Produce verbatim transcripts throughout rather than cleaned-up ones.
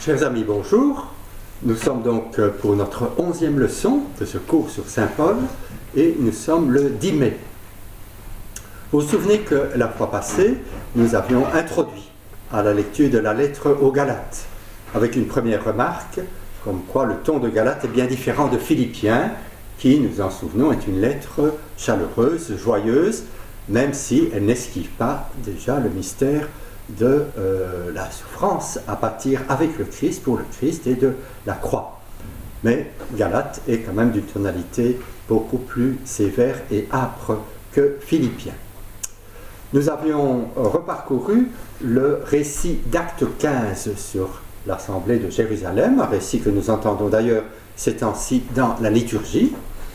Chers amis, bonjour. Nous sommes donc pour notre onzième leçon de ce cours sur Saint Paul et nous sommes le dix mai. Vous vous souvenez que la fois passée, nous avions introduit à la lecture de la lettre aux Galates avec une première remarque comme quoi le ton de Galates est bien différent de Philippiens qui, nous en souvenons, est une lettre chaleureuse, joyeuse, même si elle n'esquive pas déjà le mystère de euh, la souffrance à pâtir avec le Christ, pour le Christ et de la croix. Mais Galate est quand même d'une tonalité beaucoup plus sévère et âpre que Philippiens. Nous avions reparcouru le récit d'Acte quinze sur l'Assemblée de Jérusalem, un récit que nous entendons d'ailleurs ces temps-ci dans la liturgie,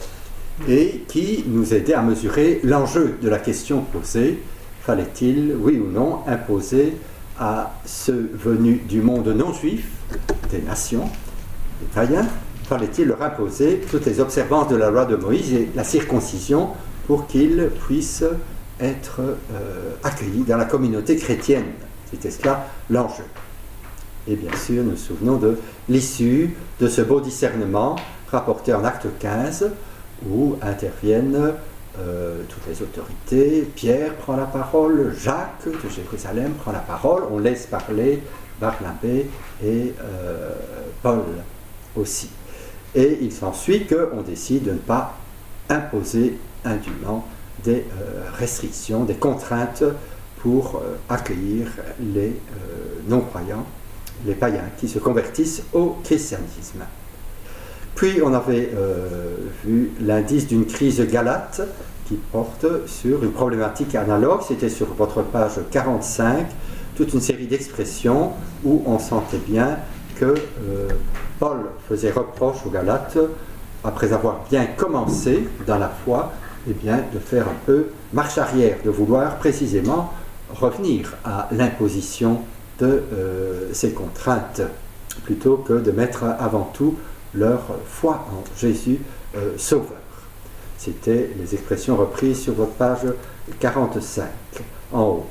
et qui nous aidait à mesurer l'enjeu de la question posée. Fallait-il, oui ou non, imposer à ceux venus du monde non juif, des nations, des païens, fallait-il leur imposer toutes les observances de la loi de Moïse et la circoncision pour qu'ils puissent être euh, accueillis dans la communauté chrétienne? C'était cela l'enjeu. Et bien sûr, nous nous souvenons de l'issue de ce beau discernement rapporté en Acte quinze, où interviennent Euh, toutes les autorités. Pierre prend la parole, Jacques de Jérusalem prend la parole, on laisse parler Barnabé et euh, Paul aussi. Et il s'ensuit qu'on décide de ne pas imposer indûment des euh, restrictions, des contraintes pour euh, accueillir les euh, non-croyants, les païens qui se convertissent au christianisme. Puis on avait euh, vu l'indice d'une crise galate qui porte sur une problématique analogue. C'était sur votre page quarante-cinq, toute une série d'expressions où on sentait bien que euh, Paul faisait reproche aux Galates, après avoir bien commencé dans la foi, eh bien, de faire un peu marche arrière, de vouloir précisément revenir à l'imposition de euh, ces contraintes, plutôt que de mettre avant tout leur foi en Jésus euh, Sauveur. C'était les expressions reprises sur votre page quarante-cinq, en haut.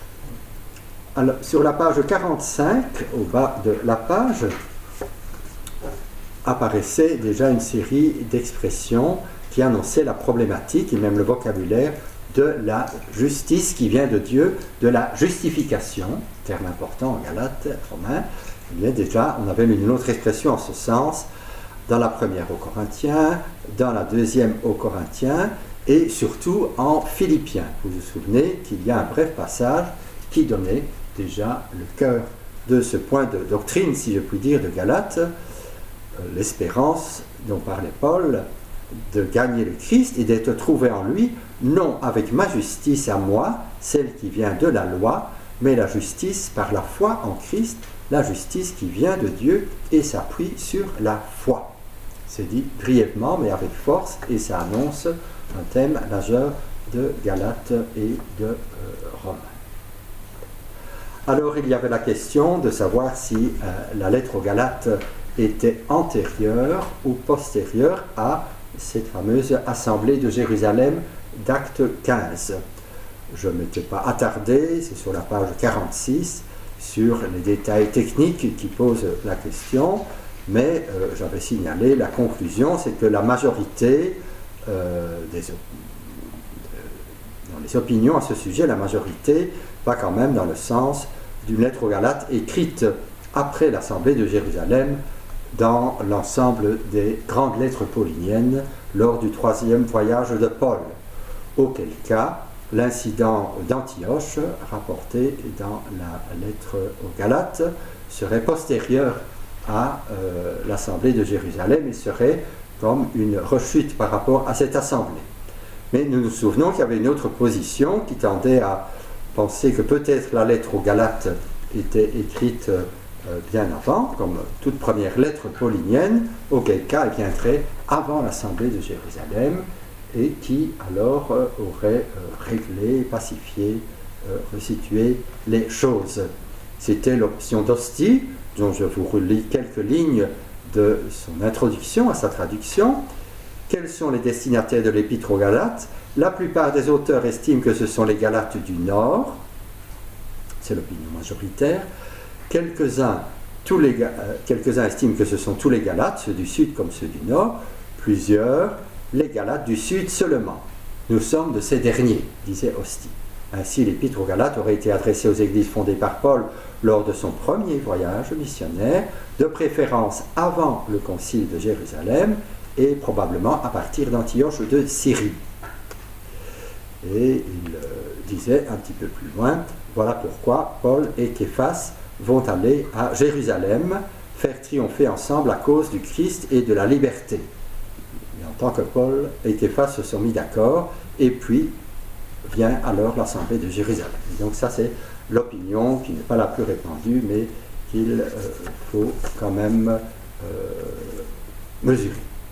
Alors, sur la page quarante-cinq, au bas de la page, apparaissait déjà une série d'expressions qui annonçaient la problématique et même le vocabulaire de la justice qui vient de Dieu, de la justification, terme important en Galates, romain. Il y a déjà, on avait une autre expression en ce sens, dans la première aux Corinthiens, dans la deuxième aux Corinthiens, et surtout en Philippiens. Vous vous souvenez qu'il y a un bref passage qui donnait déjà le cœur de ce point de doctrine, si je puis dire, de Galates, euh, l'espérance dont parlait Paul, de gagner le Christ et d'être trouvé en lui, non avec ma justice à moi, celle qui vient de la loi, mais la justice par la foi en Christ, la justice qui vient de Dieu et s'appuie sur la foi. C'est dit brièvement mais avec force, et ça annonce un thème majeur de Galates et de euh, Romains. Alors il y avait la question de savoir si euh, la lettre aux Galates était antérieure ou postérieure à cette fameuse assemblée de Jérusalem d'Acte quinze. Je ne m'étais pas attardé, c'est sur la page quarante-six, sur les détails techniques qui posent la question, mais euh, j'avais signalé la conclusion, c'est que la majorité euh, des, euh, dans les opinions à ce sujet, la majorité va quand même dans le sens d'une lettre aux Galates écrite après l'Assemblée de Jérusalem dans l'ensemble des grandes lettres pauliniennes lors du troisième voyage de Paul, auquel cas l'incident d'Antioche rapporté dans la lettre aux Galates serait postérieur à euh, l'Assemblée de Jérusalem et serait comme une rechute par rapport à cette assemblée. Mais nous nous souvenons qu'il y avait une autre position qui tendait à penser que peut-être la lettre aux Galates était écrite euh, bien avant, comme toute première lettre paulinienne, auquel cas elle viendrait avant l'Assemblée de Jérusalem, et qui alors euh, aurait euh, réglé, pacifié, euh, resitué les choses. C'était l'option d'Ostie, dont je vous relis quelques lignes de son introduction à sa traduction. Quels sont les destinataires de l'Épître aux Galates? La plupart des auteurs estiment que ce sont les Galates du Nord, c'est l'opinion majoritaire. Quelques-uns tous les, euh, quelques-uns estiment que ce sont tous les Galates, ceux du sud comme ceux du nord, plusieurs, les Galates du sud seulement. Nous sommes de ces derniers, disait Ostie. Ainsi, l'épître aux Galates aurait été adressée aux églises fondées par Paul lors de son premier voyage missionnaire, de préférence avant le concile de Jérusalem et probablement à partir d'Antioche de Syrie. Et il euh, disait un petit peu plus loin, voilà pourquoi Paul et Képhas vont aller à Jérusalem faire triompher ensemble à cause du Christ et de la liberté. Et en tant que Paul et Képhas se sont mis d'accord, et puis vient alors l'Assemblée de Jérusalem. Et donc ça c'est l'opinion qui n'est pas la plus répandue, mais qu'il euh, faut quand même euh, mesurer.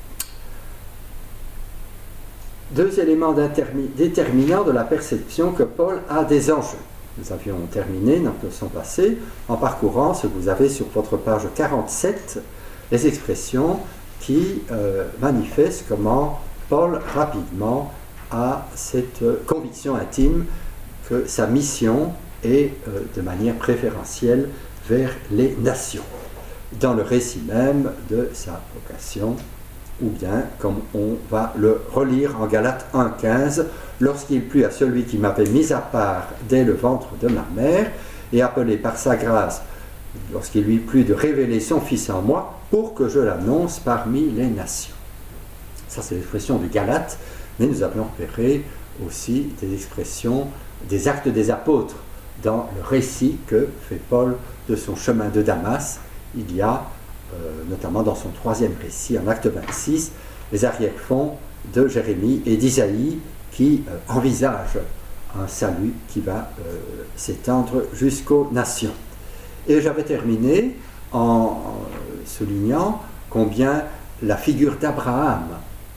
Deux éléments déterminants de la perception que Paul a des enjeux. Nous avions terminé notre leçon passée en parcourant ce que vous avez sur votre page quarante-sept, les expressions qui euh, manifestent comment Paul rapidement a cette conviction intime que sa mission est euh, de manière préférentielle vers les nations, dans le récit même de sa vocation, ou bien comme on va le relire en Galates un quinze, lorsqu'il plut à celui qui m'avait mis à part dès le ventre de ma mère, et appelé par sa grâce, lorsqu'il lui plut de révéler son Fils en moi, pour que je l'annonce parmi les nations. Ça c'est l'expression du Galate, mais nous avions repéré aussi des expressions des actes des apôtres dans le récit que fait Paul de son chemin de Damas. Il y a Euh, notamment dans son troisième récit, en acte vingt-six, les arrière-fonds de Jérémie et d'Isaïe qui euh, envisagent un salut qui va euh, s'étendre jusqu'aux nations. Et j'avais terminé en, en soulignant combien la figure d'Abraham,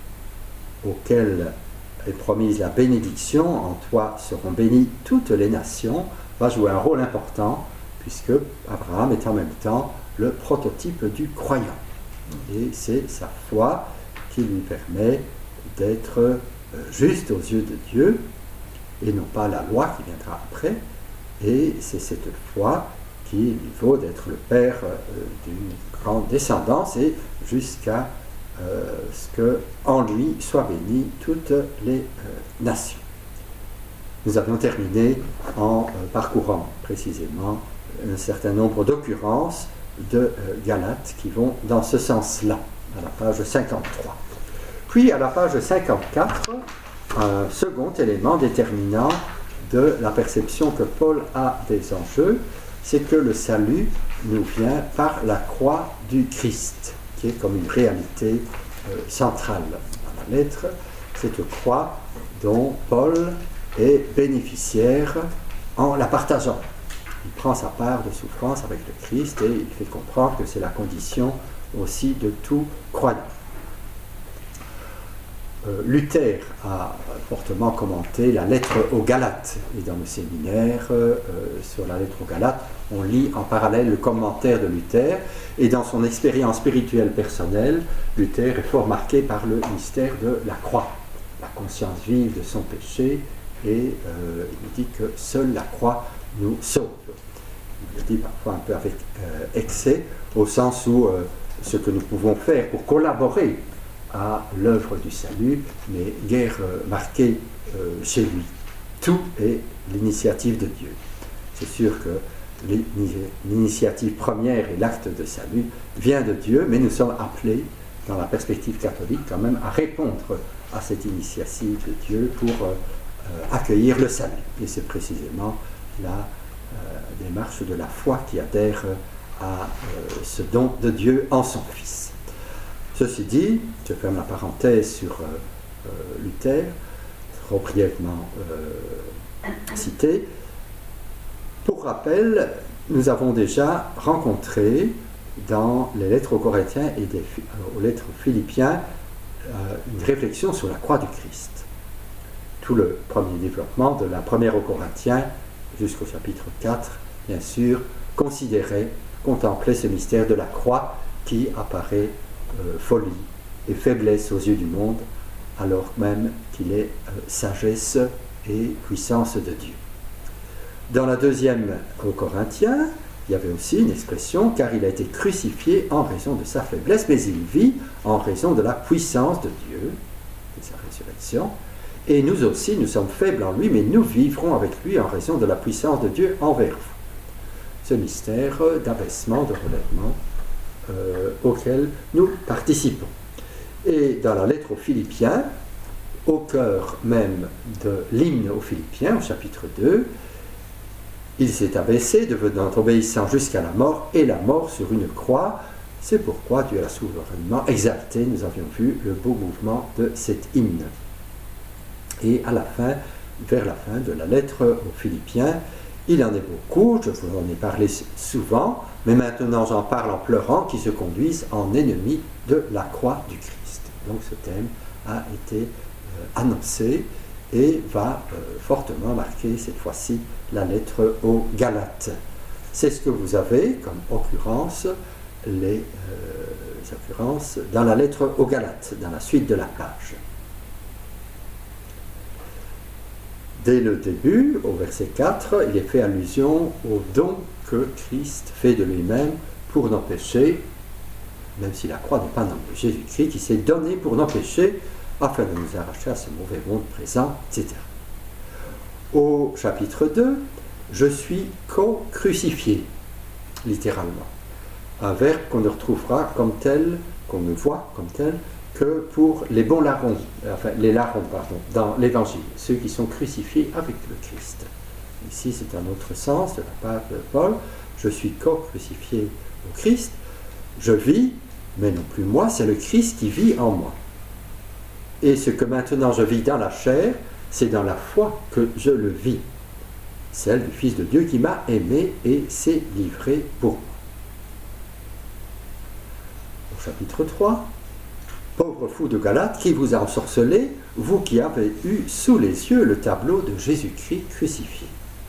auquel est promise la bénédiction, en toi seront bénies toutes les nations, va jouer un rôle important, puisque Abraham est en même temps le prototype du croyant. Et c'est sa foi qui lui permet d'être euh, juste aux yeux de Dieu, et non pas la loi qui viendra après. Et c'est cette foi qui lui vaut d'être le père euh, d'une grande descendance, et jusqu'à euh, ce qu'en lui soient bénies toutes les euh, nations. Nous avions terminé en euh, parcourant précisément un certain nombre d'occurrences de euh, Galates qui vont dans ce sens-là, à la page cinquante-trois. Puis à la page cinquante-quatre, un second élément déterminant de la perception que Paul a des enjeux, c'est que le salut nous vient par la croix du Christ, qui est comme une réalité euh, centrale dans la lettre, cette croix dont Paul est bénéficiaire en la partageant. Il prend sa part de souffrance avec le Christ et il fait comprendre que c'est la condition aussi de tout croyant. Euh, Luther a fortement commenté la lettre aux Galates, et dans le séminaire euh, sur la lettre aux Galates, on lit en parallèle le commentaire de Luther, et dans son expérience spirituelle personnelle, Luther est fort marqué par le mystère de la croix, la conscience vive de son péché, et euh, il nous dit que seule la croix nous sauve. Il le dit parfois un peu avec euh, excès, au sens où euh, ce que nous pouvons faire pour collaborer à l'œuvre du salut n'est guère euh, marqué euh, chez lui. Tout est l'initiative de Dieu. C'est sûr que l'initiative première et l'acte de salut vient de Dieu, mais nous sommes appelés, dans la perspective catholique, quand même à répondre à cette initiative de Dieu pour euh, euh, accueillir le salut. Et c'est précisément la euh, démarche de la foi qui adhère à euh, ce don de Dieu en son Fils. Ceci dit, je ferme la parenthèse sur euh, euh, Luther, trop brièvement euh, cité. Pour rappel, nous avons déjà rencontré dans les lettres aux Corinthiens et des, euh, aux lettres aux Philippiens euh, une réflexion sur la croix du Christ. Tout le premier développement de la première aux Corinthiens jusqu'au chapitre quatre, bien sûr, considérait, contemplait ce mystère de la croix qui apparaît euh, folie et faiblesse aux yeux du monde, alors même qu'il est euh, sagesse et puissance de Dieu. Dans la deuxième aux Corinthiens, il y avait aussi une expression, car il a été crucifié en raison de sa faiblesse, mais il vit en raison de la puissance de Dieu, de sa résurrection. Et nous aussi, nous sommes faibles en lui, mais nous vivrons avec lui en raison de la puissance de Dieu envers vous. Ce mystère d'abaissement, de relèvement euh, auquel nous participons. Et dans la lettre aux Philippiens, au cœur même de l'hymne aux Philippiens, au chapitre deux, il s'est abaissé, devenant obéissant jusqu'à la mort, et la mort sur une croix. C'est pourquoi Dieu l'a souverainement exalté. Nous avions vu le beau mouvement de cet hymne. Et à la fin, vers la fin de la lettre aux Philippiens, il en est beaucoup, je vous en ai parlé souvent, mais maintenant j'en parle en pleurant, qui se conduisent en ennemis de la croix du Christ. Donc ce thème a été euh, annoncé et va euh, fortement marquer cette fois-ci la lettre aux Galates. C'est ce que vous avez comme occurrence, les euh, occurrences dans la lettre aux Galates, dans la suite de la page. Dès le début, au verset quatre, il est fait allusion au don que Christ fait de lui-même pour nos péchés, même si la croix n'est pas un nom de Jésus-Christ, qui s'est donné pour nos péchés, afin de nous arracher à ce mauvais monde présent, et cetera. Au chapitre deux, je suis co-crucifié, littéralement. Un verbe qu'on ne retrouvera comme tel, qu'on ne voit comme tel, que pour les bons larrons, enfin les larrons, pardon, dans l'Évangile, ceux qui sont crucifiés avec le Christ. Ici, c'est un autre sens de la part de Paul. Je suis co-crucifié au Christ. Je vis, mais non plus moi, c'est le Christ qui vit en moi. Et ce que maintenant je vis dans la chair, c'est dans la foi que je le vis. Celle du Fils de Dieu qui m'a aimé et s'est livré pour moi. Au chapitre trois, pauvre fou de Galate, qui vous a ensorcelé, vous qui avez eu sous les yeux le tableau de Jésus-Christ crucifié.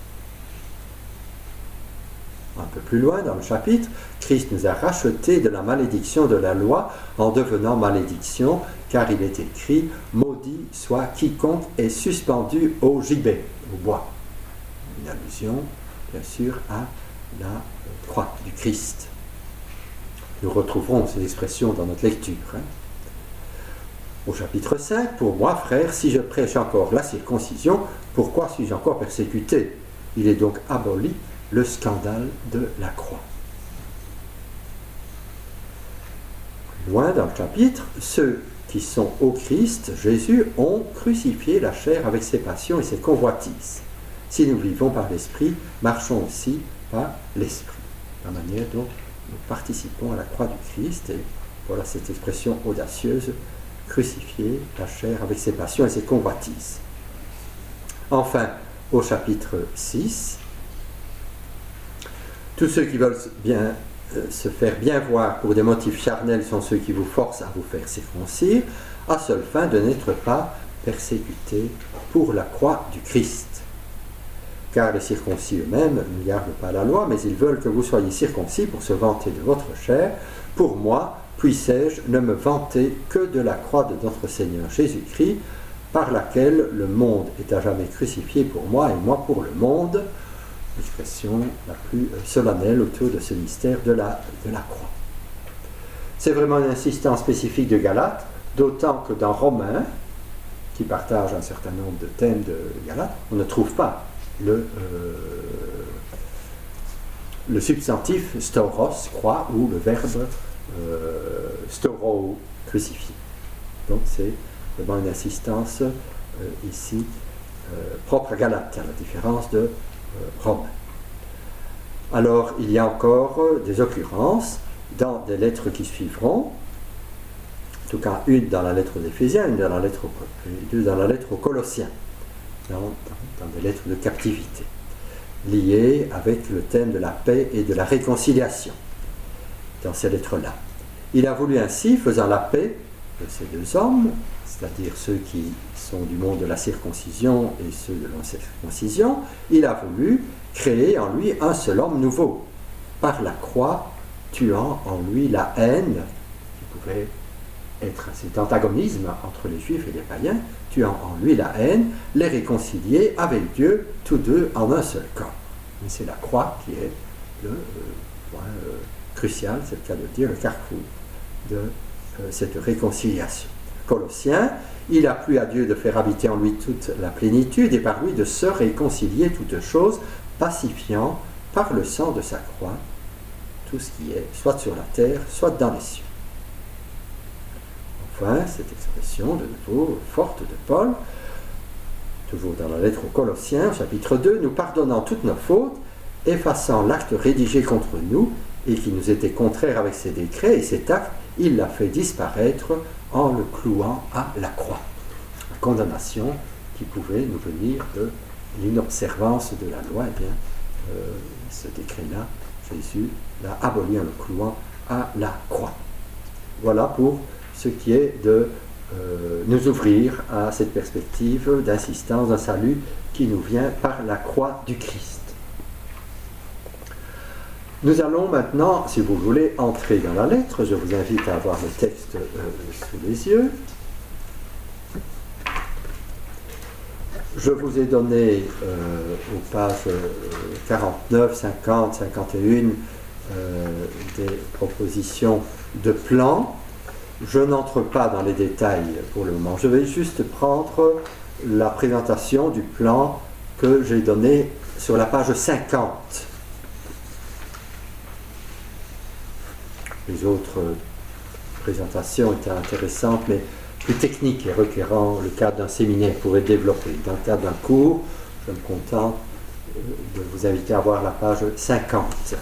Un peu plus loin dans le chapitre, Christ nous a rachetés de la malédiction de la loi en devenant malédiction, car il est écrit « Maudit soit quiconque est suspendu au gibet », au bois. Une allusion, bien sûr, à la croix du Christ. Nous retrouverons ces expressions dans notre lecture. Hein. Au chapitre cinq, pour moi, frères, si je prêche encore la circoncision, pourquoi suis-je encore persécuté? Il est donc aboli le scandale de la croix. Plus loin dans le chapitre, ceux qui sont au Christ, Jésus, ont crucifié la chair avec ses passions et ses convoitises. Si nous vivons par l'Esprit, marchons aussi par l'Esprit. La manière dont nous participons à la croix du Christ, et voilà cette expression audacieuse, crucifier la chair avec ses passions et ses convoitises. Enfin, au chapitre six, tous ceux qui veulent bien, euh, se faire bien voir pour des motifs charnels sont ceux qui vous forcent à vous faire circoncire, à seule fin de n'être pas persécutés pour la croix du Christ. Car les circoncis eux-mêmes ne gardent pas la loi, mais ils veulent que vous soyez circoncis pour se vanter de votre chair. Pour moi, puissais-je ne me vanter que de la croix de notre Seigneur Jésus-Christ, par laquelle le monde est à jamais crucifié pour moi et moi pour le monde. L'expression la plus solennelle autour de ce mystère de la, de la croix. C'est vraiment une insistance spécifique de Galates, d'autant que dans Romains, qui partage un certain nombre de thèmes de Galates, on ne trouve pas le, euh, le substantif stauros, croix, ou le verbe euh, stauro, crucifié. Donc c'est vraiment une insistance euh, ici euh, propre à Galates, à la différence de euh, Romains. Alors il y a encore euh, des occurrences dans des lettres qui suivront, en tout cas une dans la lettre aux Éphésiens, une dans la lettre aux, deux dans la lettre aux Colossiens, dans, dans, dans des lettres de captivité, liées avec le thème de la paix et de la réconciliation, dans ces lettres-là. Il a voulu ainsi, faisant la paix de ces deux hommes, c'est-à-dire ceux qui sont du monde de la circoncision et ceux de l'incirconcision, il a voulu créer en lui un seul homme nouveau, par la croix, tuant en lui la haine, qui pouvait être cet antagonisme entre les Juifs et les païens, tuant en lui la haine, les réconcilier avec Dieu, tous deux en un seul corps. Mais c'est la croix qui est le euh, point euh, crucial, c'est le cas de dire, le carrefour de euh, cette réconciliation. Colossiens, il a plu à Dieu de faire habiter en lui toute la plénitude et par lui de se réconcilier toutes choses, pacifiant par le sang de sa croix tout ce qui est soit sur la terre, soit dans les cieux. Enfin, cette expression, de nouveau, forte de Paul, toujours dans la lettre aux Colossiens, chapitre deux, nous pardonnant toutes nos fautes, effaçant l'acte rédigé contre nous et qui nous était contraire avec ses décrets, et cet acte, il l'a fait disparaître en le clouant à la croix. La condamnation qui pouvait nous venir de l'inobservance de la loi, eh bien, euh, ce décret-là, Jésus l'a aboli en le clouant à la croix. Voilà pour ce qui est de euh, nous ouvrir à cette perspective d'insistance d'un salut qui nous vient par la croix du Christ. Nous allons maintenant, si vous voulez, entrer dans la lettre. Je vous invite à avoir le texte euh, sous les yeux. Je vous ai donné euh, aux pages euh, quarante-neuf, cinquante, cinquante et un euh, des propositions de plan. Je n'entre pas dans les détails pour le moment. Je vais juste prendre la présentation du plan que j'ai donné sur la page cinquante. Les autres présentations étaient intéressantes, mais plus techniques et requérant le cadre d'un séminaire pour être développé. Dans le cadre d'un cours, je me contente de vous inviter à voir la page cinquante.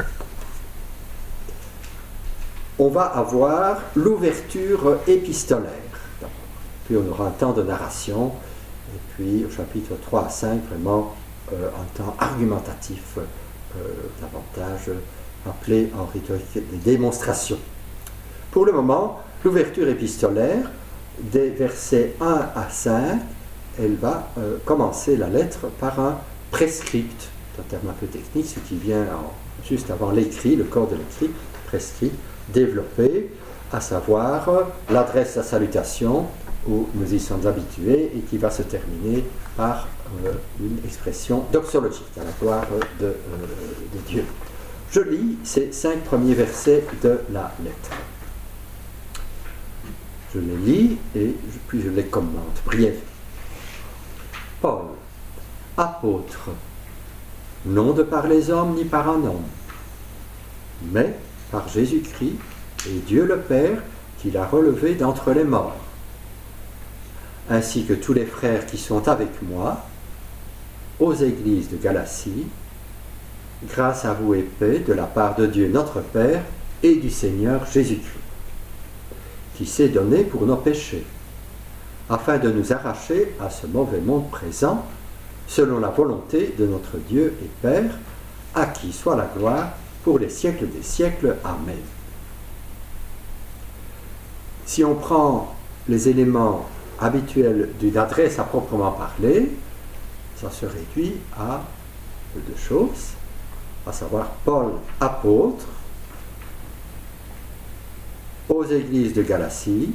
On va avoir l'ouverture épistolaire. Puis on aura un temps de narration, et puis au chapitre trois à cinq, vraiment euh, un temps argumentatif, euh, davantage appelé en rhétorique des démonstrations. Pour le moment, l'ouverture épistolaire, des versets un à cinq, elle va euh, commencer la lettre par un prescript, c'est un terme un peu technique, ce qui vient en, juste avant l'écrit, le corps de l'écrit, prescript, développé, à savoir euh, l'adresse à salutation, où nous y sommes habitués, et qui va se terminer par euh, une expression doxologique, à la gloire de, euh, de Dieu. Je lis ces cinq premiers versets de la lettre. Je les lis et puis je les commente brièvement. Paul, apôtre, non de par les hommes ni par un homme, mais par Jésus-Christ et Dieu le Père qui l'a relevé d'entre les morts, ainsi que tous les frères qui sont avec moi, aux églises de Galatie, grâce à vous et paix de la part de Dieu notre Père et du Seigneur Jésus-Christ, qui s'est donné pour nos péchés, afin de nous arracher à ce mauvais monde présent, selon la volonté de notre Dieu et Père, à qui soit la gloire pour les siècles des siècles. Amen. Si on prend les éléments habituels d'une adresse à proprement parler, ça se réduit à deux choses, à savoir Paul, apôtre, aux églises de Galatie.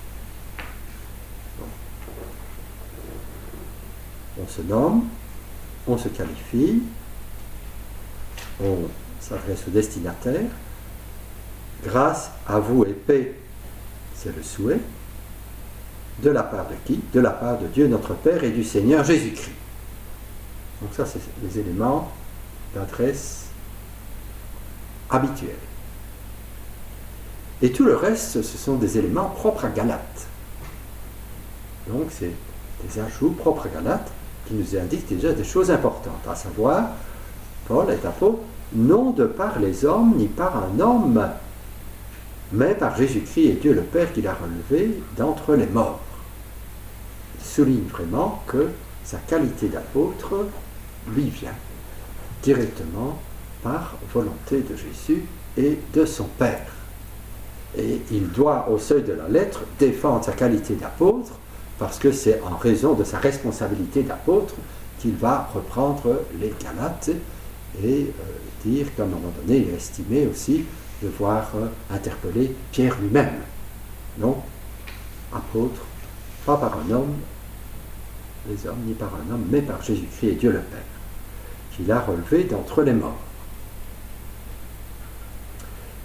On se nomme, on se qualifie, on s'adresse au destinataire. Grâce à vous et paix, c'est le souhait. De la part de qui? De la part de Dieu notre Père et du Seigneur Jésus-Christ. Donc ça, c'est les éléments d'adresse habituels. Et tout le reste, ce sont des éléments propres à Galate. Donc c'est des ajouts propres à Galate qui nous indiquent déjà des choses importantes, à savoir, Paul est apôtre, non de par les hommes ni par un homme, mais par Jésus-Christ et Dieu le Père qui l'a relevé d'entre les morts. Il souligne vraiment que sa qualité d'apôtre lui vient directement par volonté de Jésus et de son Père. Et il doit, au seuil de la lettre, défendre sa qualité d'apôtre, parce que c'est en raison de sa responsabilité d'apôtre qu'il va reprendre les Galates et euh, dire qu'à un moment donné, il est estimé aussi devoir euh, interpeller Pierre lui-même. Non, apôtre, pas par un homme, les hommes, ni par un homme, mais par Jésus-Christ et Dieu le Père, qui l'a relevé d'entre les morts.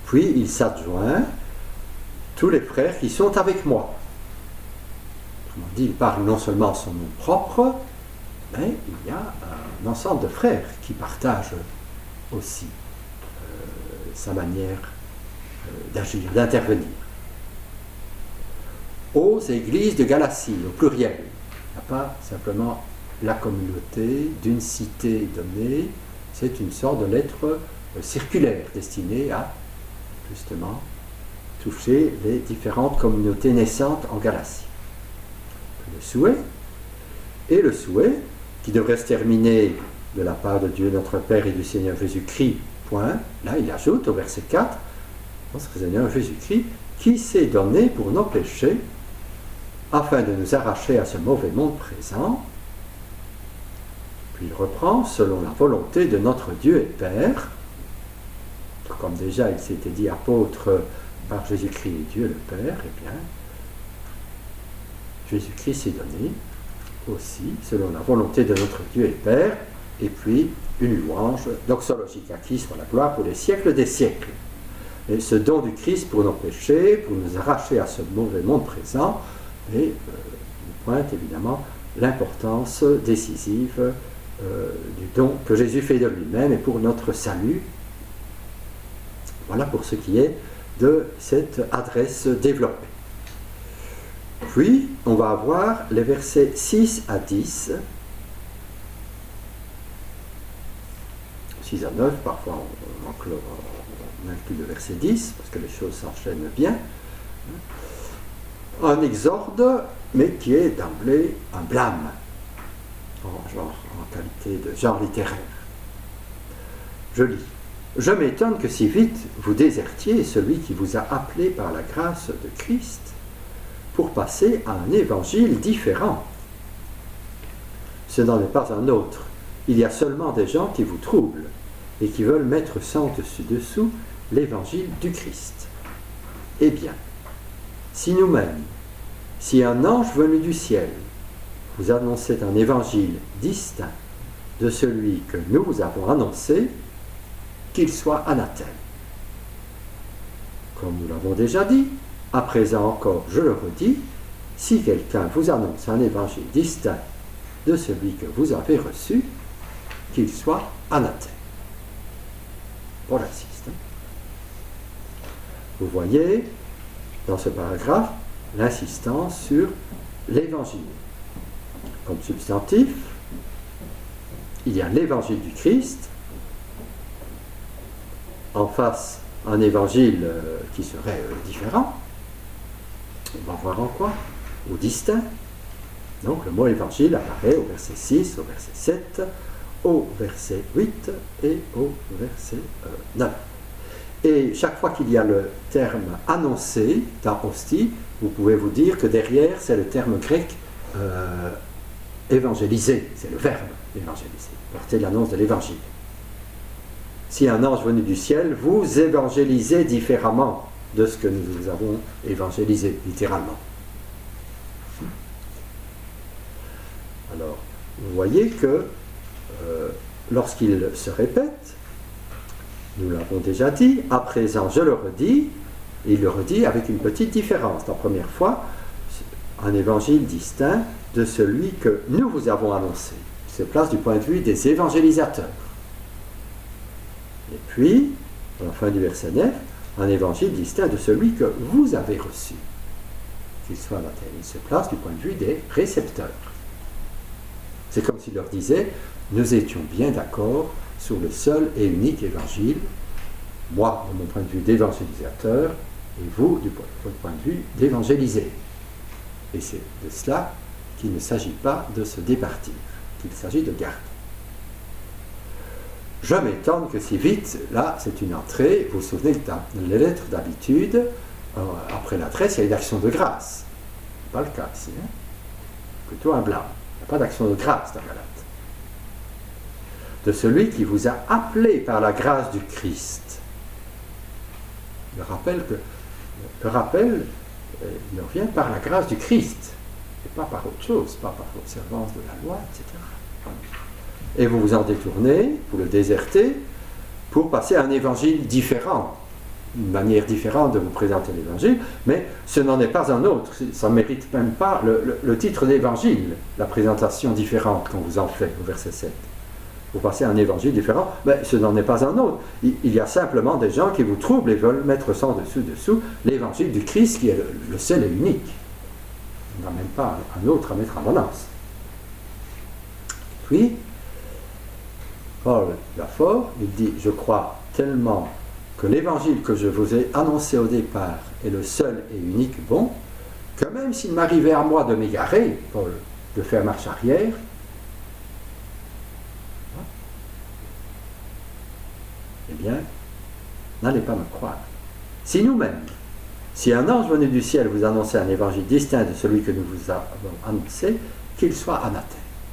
puis il s'adjoint tous les frères qui sont avec moi. Autrement dit, il parle non seulement son nom propre, mais il y a un ensemble de frères qui partagent aussi euh, sa manière euh, d'agir, d'intervenir. Aux églises de Galatie, au pluriel. Il n'y a pas simplement la communauté d'une cité donnée, c'est une sorte de lettre euh, circulaire destinée à, justement, toucher les différentes communautés naissantes en Galatie. Le souhait, et le souhait, qui devrait se terminer de la part de Dieu notre Père et du Seigneur Jésus-Christ, point, là il ajoute au verset quatre, notre Seigneur Jésus-Christ, qui s'est donné pour nos péchés, afin de nous arracher à ce mauvais monde présent. Puis il reprend, selon la volonté de notre Dieu et Père, comme déjà il s'était dit apôtre par Jésus-Christ et Dieu le Père, eh bien, Jésus-Christ s'est donné aussi, selon la volonté de notre Dieu et Père, et puis une louange doxologique, à qui soit la gloire pour les siècles des siècles. Et ce don du Christ pour nos péchés, pour nous arracher à ce mauvais monde présent, et euh, il pointe évidemment l'importance décisive euh, du don que Jésus fait de lui-même et pour notre salut. Voilà pour ce qui est de cette adresse développée. Puis, on va avoir les versets six à dix, six à neuf, parfois on, on, on inclut le verset dix, parce que les choses s'enchaînent bien. Un exorde, mais qui est d'emblée un blâme, en, genre, en qualité de genre littéraire. Je lis. « Je m'étonne que si vite vous désertiez celui qui vous a appelé par la grâce de Christ pour passer à un évangile différent. Ce n'en est pas un autre. Il y a seulement des gens qui vous troublent et qui veulent mettre sans dessus-dessous l'évangile du Christ. Eh bien, si nous-mêmes, si un ange venu du ciel vous annonçait un évangile distinct de celui que nous vous avons annoncé, qu'il soit anathème. Comme nous l'avons déjà dit, à présent encore, je le redis, si quelqu'un vous annonce un évangile distinct de celui que vous avez reçu, qu'il soit anathème. On insiste. Hein. Vous voyez, dans ce paragraphe, l'insistance sur l'évangile. Comme substantif, il y a l'évangile du Christ, en face un évangile euh, qui serait euh, différent. On va voir en quoi, ou distinct. Donc le mot évangile apparaît au verset six, au verset sept, au verset huit et au verset euh, neuf. Et chaque fois qu'il y a le terme annoncé dans hostie, vous pouvez vous dire que derrière c'est le terme grec euh, évangéliser, c'est le verbe évangéliser, porter l'annonce de l'évangile. Si un ange venu du ciel, vous évangélisez différemment de ce que nous vous avons évangélisé, littéralement. Alors, vous voyez que euh, lorsqu'il se répète, nous l'avons déjà dit, à présent je le redis, et il le redit avec une petite différence. La première fois, un évangile distinct de celui que nous vous avons annoncé. Il se place du point de vue des évangélisateurs. Et puis, à la fin du verset neuf, un évangile distinct de celui que vous avez reçu. Qu'il soit anathème. Il se place du point de vue des récepteurs. C'est comme s'il leur disait, nous étions bien d'accord sur le seul et unique évangile, moi, de mon point de vue d'évangélisateur, et vous, du point de vue d'évangéliser. Et c'est de cela qu'il ne s'agit pas de se départir, qu'il s'agit de garder. Je m'étonne que si vite, là c'est une entrée, vous vous souvenez que dans les lettres d'habitude, euh, après l'adresse, il y a une action de grâce. Ce n'est pas le cas ici, hein? Plutôt un blâme. Il n'y a pas d'action de grâce dans Galate. De celui qui vous a appelé par la grâce du Christ. Le rappel, que, le rappel euh, il revient par la grâce du Christ, et pas par autre chose, pas par l'observance de la loi, et cetera. Et vous vous en détournez, vous le désertez, pour passer à un évangile différent. une manière différente de vous présenter l'évangile, mais ce n'en est pas un autre. Ça ne mérite même pas le, le, le titre d'évangile, la présentation différente qu'on vous en fait au verset sept. Vous passez à un évangile différent, mais ce n'en est pas un autre. Il, il y a simplement des gens qui vous troublent et veulent mettre sans dessus dessous l'évangile du Christ qui est le, le seul et unique. Il n'y en a même pas un autre à mettre en balance. Puis, Paul Lafort, il dit, je crois tellement que l'évangile que je vous ai annoncé au départ est le seul et unique bon, que même s'il m'arrivait à moi de m'égarer, Paul, de faire marche arrière, eh bien, n'allez pas me croire. Si nous-mêmes, si un ange venu du ciel vous annonçait un évangile distinct de celui que nous vous avons annoncé, qu'il soit anathème.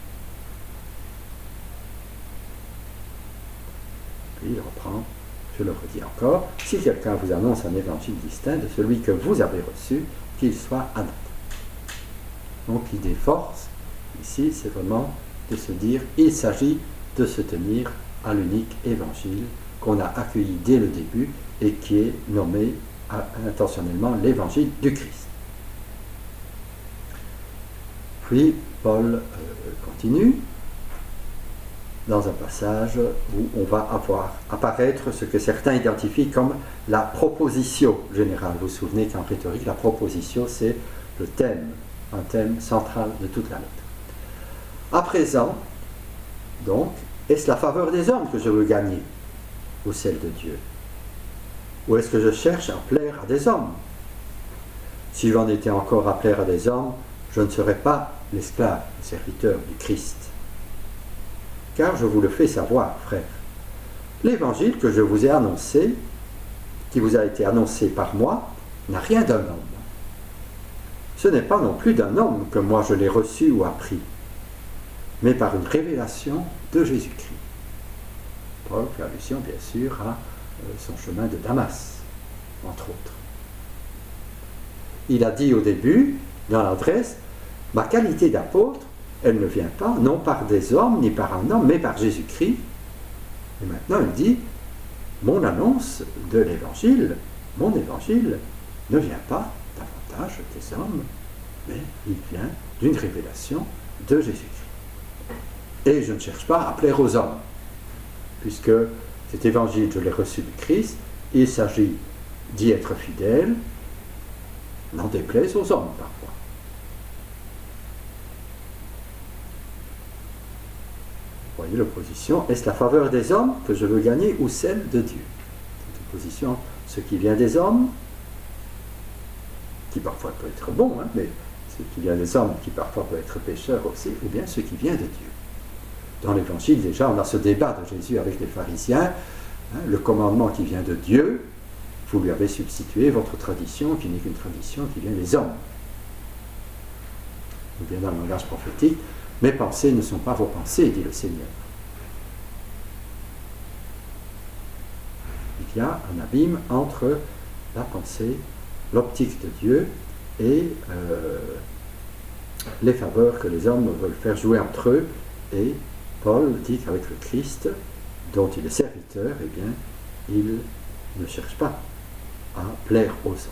Puis il reprend, je le redis encore, si quelqu'un vous annonce un évangile distinct de celui que vous avez reçu, qu'il soit anathème. Donc l'idée force, ici, c'est vraiment de se dire, il s'agit de se tenir à l'unique évangile qu'on a accueilli dès le début et qui est nommé intentionnellement l'évangile du Christ. Puis Paul euh, continue dans un passage où on va avoir apparaître ce que certains identifient comme la proposition générale. Vous vous souvenez qu'en rhétorique, la proposition, c'est le thème, un thème central de toute la lettre. À présent, donc, est-ce la faveur des hommes que je veux gagner ou celle de Dieu? Ou est-ce que je cherche à plaire à des hommes? Si j'en étais encore à plaire à des hommes, je ne serais pas l'esclave, le serviteur du Christ. Car je vous le fais savoir, frères, l'évangile que je vous ai annoncé, qui vous a été annoncé par moi, n'a rien d'un homme. Ce n'est pas non plus d'un homme que moi je l'ai reçu ou appris, mais par une révélation de Jésus-Christ. Paul fait allusion, bien sûr, à son chemin de Damas, entre autres. Il a dit au début, dans l'adresse, ma qualité d'apôtre, elle ne vient pas, non par des hommes, ni par un homme, mais par Jésus-Christ. Et maintenant, il dit, mon annonce de l'évangile, mon évangile, ne vient pas davantage des hommes, mais il vient d'une révélation de Jésus-Christ. Et je ne cherche pas à plaire aux hommes, puisque cet évangile, je l'ai reçu du Christ, il s'agit d'y être fidèle, n'en déplaise aux hommes parfois. Vous voyez l'opposition, est-ce la faveur des hommes que je veux gagner ou celle de Dieu? Cette opposition, ce qui vient des hommes, qui parfois peut être bon, hein, mais ce qui vient des hommes, qui parfois peut être pécheur aussi, ou bien ce qui vient de Dieu. Dans l'Évangile, déjà, on a ce débat de Jésus avec les pharisiens. Hein, le commandement qui vient de Dieu, vous lui avez substitué votre tradition, qui n'est qu'une tradition qui vient des hommes. Ou bien dans le langage prophétique, mes pensées ne sont pas vos pensées, dit le Seigneur. Il y a un abîme entre la pensée, l'optique de Dieu et euh, les faveurs que les hommes veulent faire jouer entre eux. Et Paul dit qu'avec le Christ, dont il est serviteur, eh bien, il ne cherche pas à plaire aux hommes.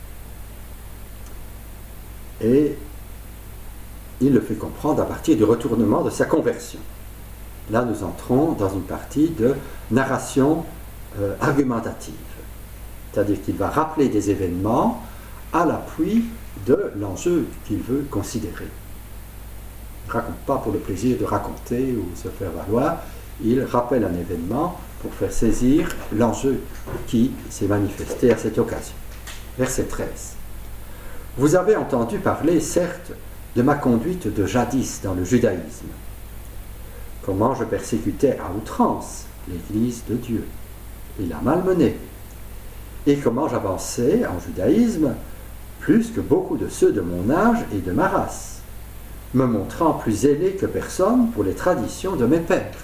Et il le fait comprendre à partir du retournement de sa conversion. Là, nous entrons dans une partie de narration euh, argumentative. C'est-à-dire qu'il va rappeler des événements à l'appui de l'enjeu qu'il veut considérer. Il ne raconte pas pour le plaisir de raconter ou se faire valoir, il rappelle un événement pour faire saisir l'enjeu qui s'est manifesté à cette occasion. Verset treize. Vous avez entendu parler, certes, de ma conduite de jadis dans le judaïsme, comment je persécutais à outrance l'Église de Dieu et la malmenais, et comment j'avançais en judaïsme plus que beaucoup de ceux de mon âge et de ma race, me montrant plus zélé que personne pour les traditions de mes pères.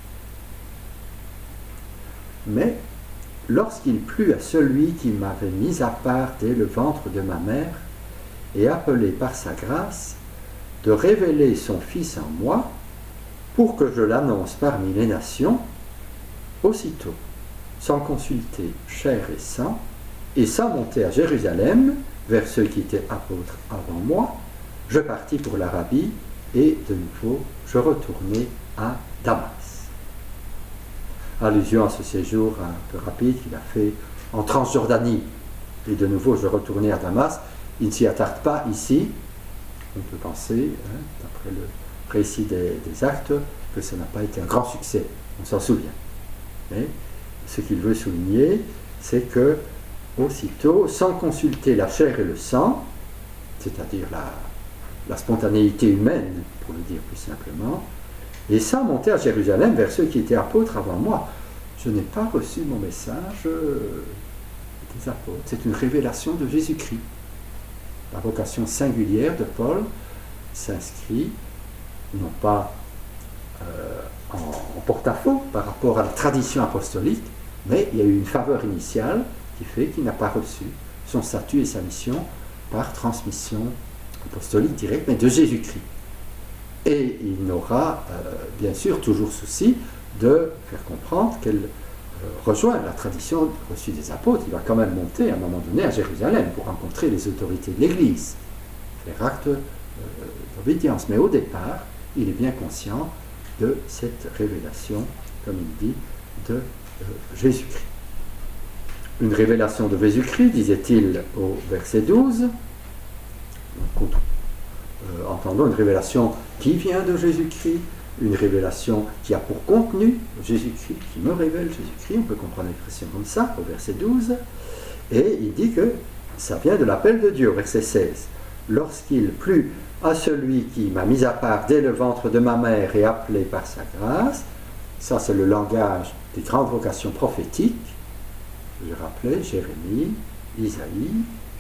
Mais lorsqu'il plut à celui qui m'avait mis à part dès le ventre de ma mère et appelé par sa grâce, de révéler son Fils en moi, pour que je l'annonce parmi les nations, aussitôt, sans consulter chair et sang, Et sans monter à Jérusalem, vers ceux qui étaient apôtres avant moi, je partis pour l'Arabie, et de nouveau, je retournai à Damas. Allusion à ce séjour un peu rapide qu'il a fait en Transjordanie. Et de nouveau, je retournai à Damas. Il ne s'y attarde pas ici. On peut penser, hein, d'après le récit des, des actes, que ça n'a pas été un grand succès. On s'en souvient. Mais ce qu'il veut souligner, c'est que aussitôt, sans consulter la chair et le sang, c'est-à-dire la, la spontanéité humaine, pour le dire plus simplement, et sans monter à Jérusalem vers ceux qui étaient apôtres avant moi, je n'ai pas reçu mon message euh, des apôtres. C'est une révélation de Jésus-Christ. La vocation singulière de Paul s'inscrit non pas euh, en, en porte-à-faux par rapport à la tradition apostolique, mais il y a eu une faveur initiale qui fait qu'il n'a pas reçu son statut et sa mission par transmission apostolique directe, mais de Jésus-Christ. Et il n'aura euh, bien sûr toujours souci de faire comprendre qu'elle euh, rejoint la tradition reçue des apôtres. Il va quand même monter à un moment donné à Jérusalem pour rencontrer les autorités de l'Église, faire acte euh, d'obédience. Mais au départ, il est bien conscient de cette révélation, comme il dit, de euh, Jésus-Christ. Une révélation de Jésus-Christ, disait-il au verset douze. Donc, euh, entendons une révélation qui vient de Jésus-Christ, une révélation qui a pour contenu Jésus-Christ, qui me révèle Jésus-Christ, on peut comprendre l'expression comme ça, au verset douze, et il dit que ça vient de l'appel de Dieu, au verset seize. Lorsqu'il plut à celui qui m'a mis à part dès le ventre de ma mère et appelé par sa grâce, ça c'est le langage des grandes vocations prophétiques, je rappelais Jérémie, Isaïe,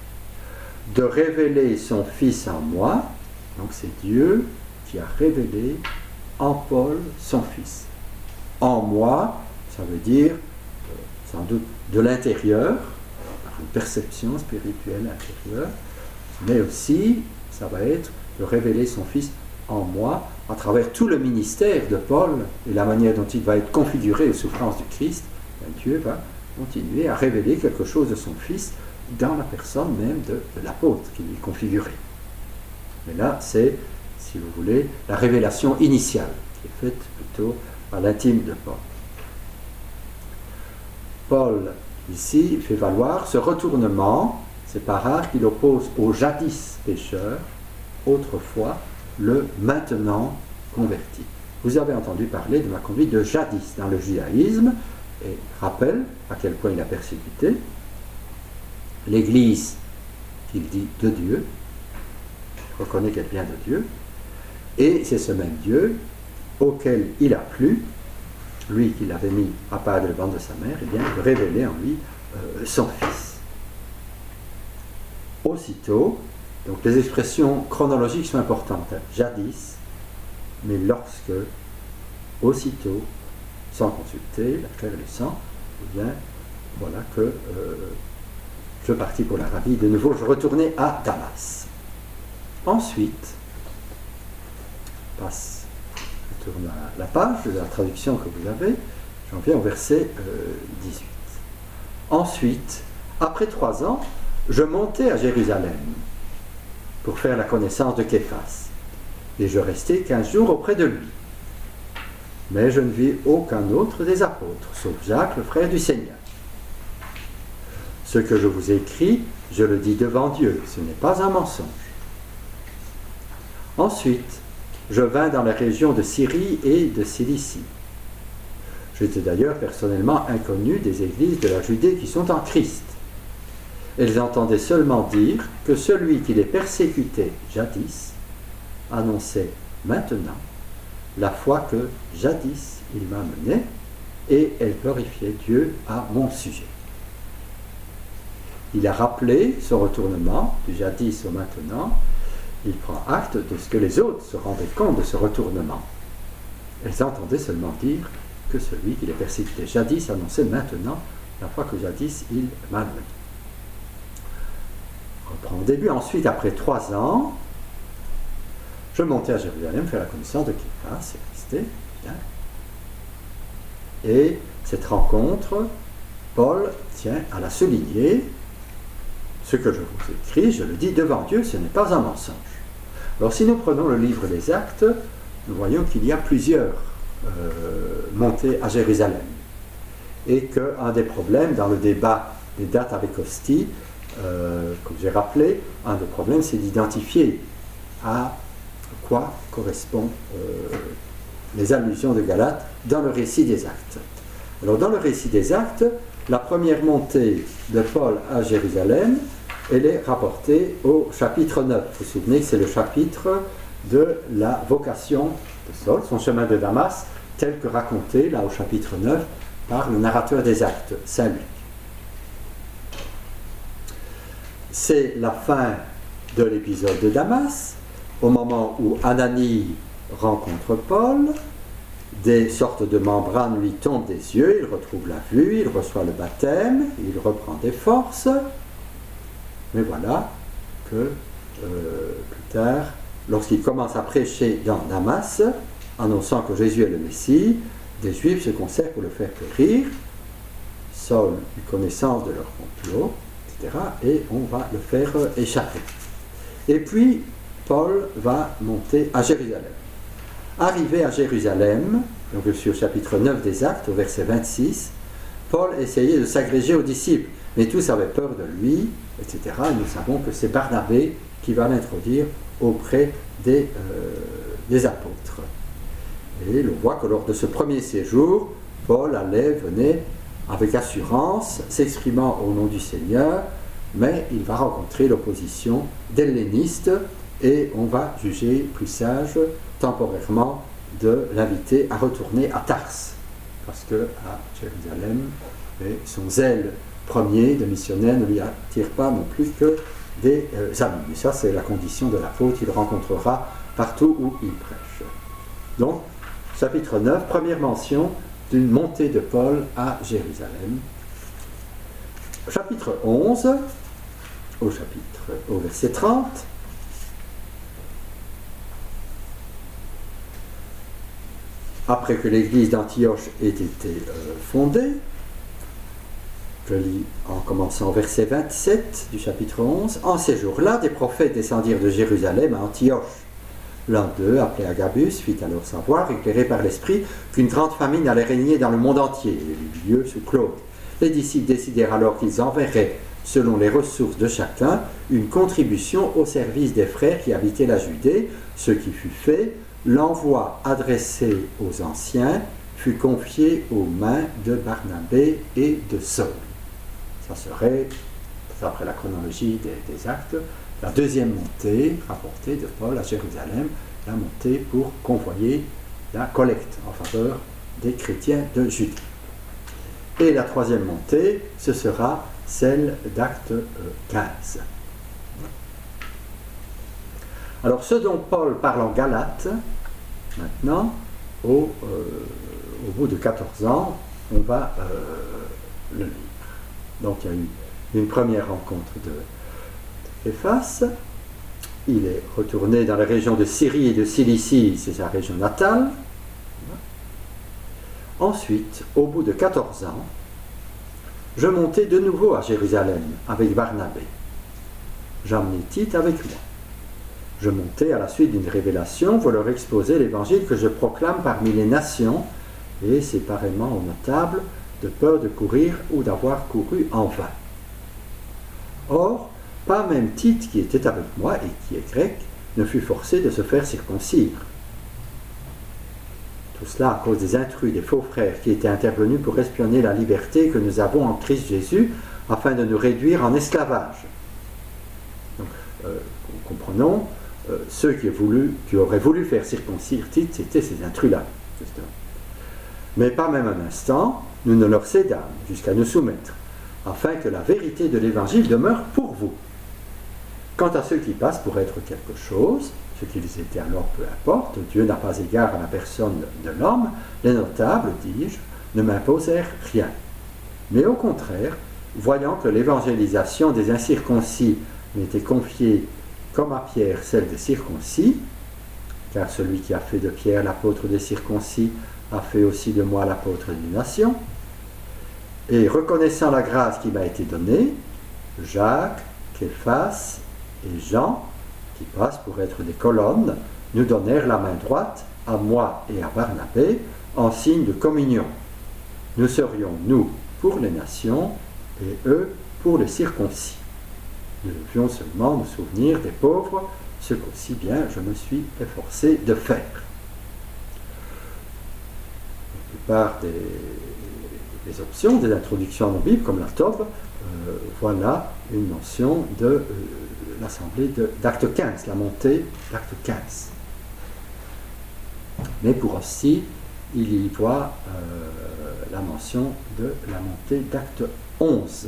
de révéler son Fils en moi, donc c'est Dieu qui a révélé en Paul son Fils. En moi, ça veut dire euh, sans doute de l'intérieur, par une perception spirituelle intérieure, mais aussi ça va être de révéler son Fils en moi à travers tout le ministère de Paul et la manière dont il va être configuré aux souffrances du Christ. Dieu va continuer à révéler quelque chose de son Fils dans la personne même de, de l'apôtre qui lui est configuré. Mais là, c'est, si vous voulez, la révélation initiale, qui est faite plutôt à l'intime de Paul. Paul, ici, fait valoir ce retournement, c'est pas rare qu'il oppose au jadis pécheur, autrefois, le maintenant converti. Vous avez entendu parler de ma conduite de jadis dans le judaïsme, et rappelle à quel point il a persécuté l'Église qu'il dit de Dieu, reconnaît qu'elle vient de Dieu, et c'est ce même Dieu auquel il a plu, lui qui l'avait mis à part le ventre de sa mère, et bien de révéler en lui euh, son Fils. Aussitôt, donc les expressions chronologiques sont importantes, hein, jadis, mais lorsque, aussitôt, sans consulter la chair et le sang, eh bien, voilà que euh, je partis pour l'Arabie. De nouveau, je retournai à Damas. Ensuite, passe, je tourne à la page de la traduction que vous avez, j'en viens au verset euh, dix-huit. Ensuite, après trois ans, je montai à Jérusalem pour faire la connaissance de Képhas, et je restai quinze jours auprès de lui. Mais je ne vis aucun autre des apôtres, sauf Jacques, le frère du Seigneur. Ce que je vous ai écrit, je le dis devant Dieu, ce n'est pas un mensonge. Ensuite, je vins dans la région de Syrie et de Cilicie. J'étais d'ailleurs personnellement inconnu des églises de la Judée qui sont en Christ. Elles entendaient seulement dire que celui qui les persécutait jadis annonçait maintenant la foi que jadis il m'a menée, et elle glorifiait Dieu à mon sujet. Il a rappelé son retournement du jadis au maintenant. Il prend acte de ce que les autres se rendaient compte de ce retournement. Elles entendaient seulement dire que celui qui les persécutait jadis annonçait maintenant la foi que jadis il m'a menée. On reprend au début. Ensuite, après trois ans, je montai à Jérusalem faire la connaissance de Képhas, c'est resté bien. Et cette rencontre, Paul tient à la souligner ce que je vous écris, je le dis devant Dieu, ce n'est pas un mensonge. Alors si nous prenons le livre des Actes, nous voyons qu'il y a plusieurs euh, montées à Jérusalem. Et qu'un des problèmes dans le débat des dates avec Ostie, euh, comme j'ai rappelé, un des problèmes c'est d'identifier à quoi correspondent euh, les allusions de Galates dans le récit des Actes. Alors dans le récit des Actes, la première montée de Paul à Jérusalem, elle est rapportée au chapitre neuf. Vous vous souvenez que c'est le chapitre de la vocation de Saul, son chemin de Damas, tel que raconté là au chapitre neuf par le narrateur des Actes, Saint Luc. C'est la fin de l'épisode de Damas, au moment où Ananie rencontre Paul, des sortes de membranes lui tombent des yeux, il retrouve la vue, il reçoit le baptême, il reprend des forces. Mais voilà que euh, plus tard, lorsqu'il commence à prêcher dans Damas, annonçant que Jésus est le Messie, des Juifs se concertent pour le faire périr. Saul eut connaissance de leur complot, et cetera, et on va le faire échapper. Et puis, Paul va monter à Jérusalem. Arrivé à Jérusalem, donc je suis au chapitre neuf des Actes, au verset vingt-six, Paul essayait de s'agréger aux disciples, mais tous avaient peur de lui, et cetera. Et nous savons que c'est Barnabé qui va l'introduire auprès des, euh, des apôtres. Et l'on voit que lors de ce premier séjour, Paul allait, venait avec assurance, s'exprimant au nom du Seigneur, mais il va rencontrer l'opposition d'hellénistes et on va juger plus sage temporairement de l'inviter à retourner à Tarse, parce que à Jérusalem, et son zèle premier de missionnaire ne lui attire pas non plus que des euh, amis. Mais ça, c'est la condition de l'apôtre, il rencontrera partout où il prêche. Donc, chapitre neuf, première mention d'une montée de Paul à Jérusalem. Chapitre onze, au chapitre, au verset trente, après que l'église d'Antioche ait été euh, fondée, je lis en commençant au verset vingt-sept du chapitre onze, en ces jours-là, des prophètes descendirent de Jérusalem à Antioche. L'un d'eux, appelé Agabus, fit alors savoir, éclairé par l'Esprit, qu'une grande famine allait régner dans le monde entier, et les lieux sous Claude. Les disciples décidèrent alors qu'ils enverraient, selon les ressources de chacun, une contribution au service des frères qui habitaient la Judée, ce qui fut fait. L'envoi adressé aux anciens fut confié aux mains de Barnabé et de Saul. Ça serait, d'après la chronologie des, des actes, la deuxième montée rapportée de Paul à Jérusalem, la montée pour convoyer la collecte en faveur des chrétiens de Judée. Et la troisième montée, ce sera celle d'Acte quinze. Alors, ce dont Paul parle en Galates, maintenant, au, euh, au bout de quatorze ans, on va euh, le lire. Donc, il y a eu une première rencontre de Éphas. Il est retourné dans la région de Syrie et de Cilicie, c'est sa région natale. Ensuite, au bout de quatorze ans, je montai de nouveau à Jérusalem avec Barnabé. J'emmenai Tite avec moi. Je montai à la suite d'une révélation pour leur exposer l'évangile que je proclame parmi les nations, et séparément aux notables, de peur de courir ou d'avoir couru en vain. Or, pas même Tite, qui était avec moi et qui est grec, ne fut forcé de se faire circoncire. Tout cela à cause des intrus, des faux frères qui étaient intervenus pour espionner la liberté que nous avons en Christ Jésus, afin de nous réduire en esclavage. Donc, euh, comprenons, euh, ceux qui, voulu, qui auraient voulu faire circoncire Tite, c'était ces intrus-là, justement. Mais pas même un instant, nous ne leur cédâmes jusqu'à nous soumettre, afin que la vérité de l'Évangile demeure pour vous. Quant à ceux qui passent pour être quelque chose, ce qu'ils étaient alors peu importe, Dieu n'a pas égard à la personne de l'homme, les notables, dis-je, ne m'imposèrent rien. Mais au contraire, voyant que l'évangélisation des incirconcis m'était confiée comme à Pierre celle des circoncis, car celui qui a fait de Pierre l'apôtre des circoncis a fait aussi de moi l'apôtre des nations, et reconnaissant la grâce qui m'a été donnée, Jacques, Képhas et Jean, qui passent pour être des colonnes, nous donnèrent la main droite à moi et à Barnabé en signe de communion. Nous serions, nous, pour les nations et eux pour les circoncis. Nous devions seulement nous souvenir des pauvres, ce qu'aussi bien je me suis efforcé de faire. La plupart des, des options, des introductions à nos Bibles, comme la Tob, euh, voilà une mention de euh, l'assemblée d'Acte quinze, la montée d'Acte quinze. Mais pour aussi, il y voit euh, la mention de la montée d'Acte onze.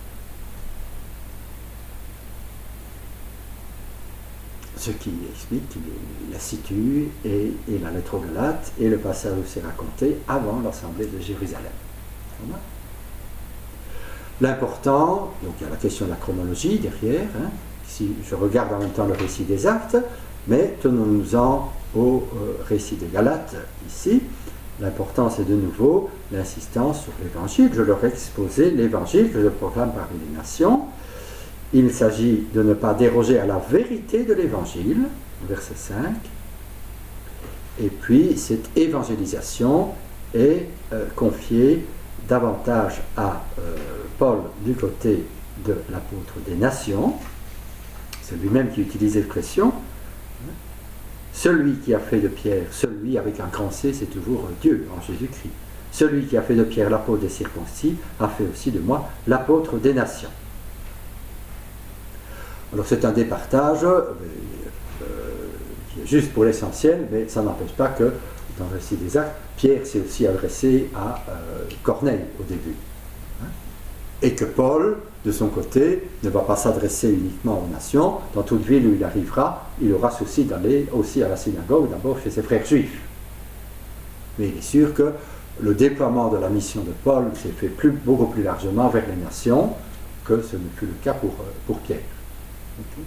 Ce qui explique qu'il la situe et, et la lettre aux Galates et le passage où c'est raconté avant l'assemblée de Jérusalem. Voilà. L'important, donc il y a la question de la chronologie derrière, hein, si je regarde en même temps le récit des actes, mais tenons-nous-en au euh, récit des Galates ici. L'important c'est de nouveau l'insistance sur l'évangile. Je leur ai exposé l'évangile que je proclame parmi les nations. Il s'agit de ne pas déroger à la vérité de l'évangile, verset cinq. Et puis cette évangélisation est euh, confiée davantage à euh, Paul du côté de l'apôtre des nations. C'est lui-même qui utilise l'expression. Celui qui a fait de Pierre, celui avec un grand C, c'est toujours Dieu en Jésus-Christ. Celui qui a fait de Pierre l'apôtre des circoncis a fait aussi de moi l'apôtre des nations. Alors c'est un départage euh, qui est juste pour l'essentiel, mais ça n'empêche pas que dans le récit des actes, Pierre s'est aussi adressé à euh, Corneille au début. Hein, et que Paul, de son côté, ne va pas s'adresser uniquement aux nations. Dans toute ville où il arrivera, il aura souci d'aller aussi à la synagogue, d'abord chez ses frères juifs. Mais il est sûr que le déploiement de la mission de Paul s'est fait plus, beaucoup plus largement vers les nations que ce ne fut le cas pour, pour Pierre. Okay.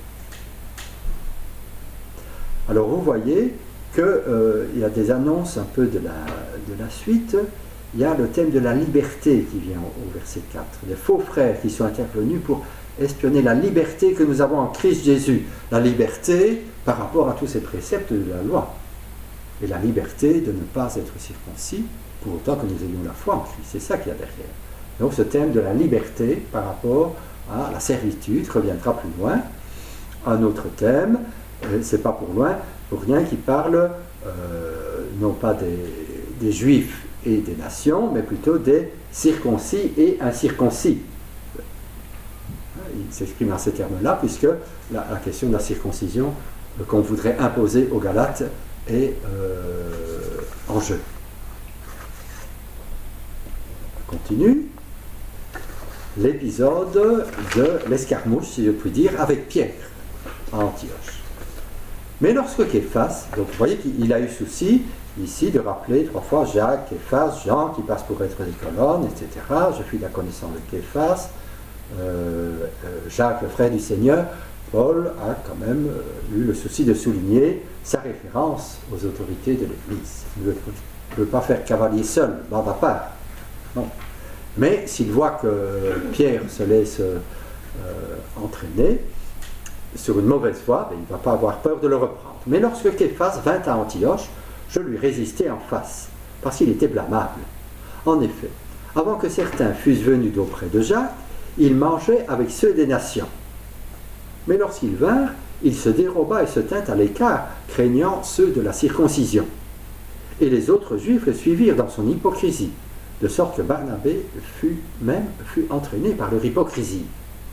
Alors vous voyez qu'il euh, y a des annonces un peu de la, de la suite. Il y a le thème de la liberté qui vient au, au verset quatre. Les faux frères qui sont intervenus pour espionner la liberté que nous avons en Christ Jésus. La liberté par rapport à tous ces préceptes de la loi. Et la liberté de ne pas être circoncis pour autant que nous ayons la foi en Christ. C'est ça qu'il y a derrière. Donc ce thème de la liberté par rapport à la servitude reviendra plus loin. Un autre thème, euh, c'est pas pour loin, pour rien, qui parle euh, non pas des, des juifs et des nations, mais plutôt des circoncis et incirconcis. Il s'exprime en ces termes-là, puisque la, la question de la circoncision euh, qu'on voudrait imposer aux Galates est euh, en jeu. On continue. L'épisode de l'escarmouche, si je puis dire, avec Pierre à Antioche. Mais lorsque Képhas, donc vous voyez qu'il a eu souci ici de rappeler trois fois Jacques, Képhas, Jean qui passent pour être des colonnes, et cetera. Je suis la connaissance de Képhas, euh, euh, Jacques, le frère du Seigneur. Paul a quand même euh, eu le souci de souligner sa référence aux autorités de l'Église. Il ne veut pas faire cavalier seul, bande à part. Non. Mais s'il voit que Pierre se laisse euh, entraîner sur une mauvaise voie, ben, il ne va pas avoir peur de le reprendre. Mais lorsque Képhas vint à Antioche, je lui résistai en face, parce qu'il était blâmable. En effet, avant que certains fussent venus d'auprès de Jacques, il mangeait avec ceux des nations. Mais lorsqu'ils vinrent, il se déroba et se tint à l'écart, craignant ceux de la circoncision. Et les autres Juifs le suivirent dans son hypocrisie, de sorte que Barnabé fut même fut entraîné par leur hypocrisie.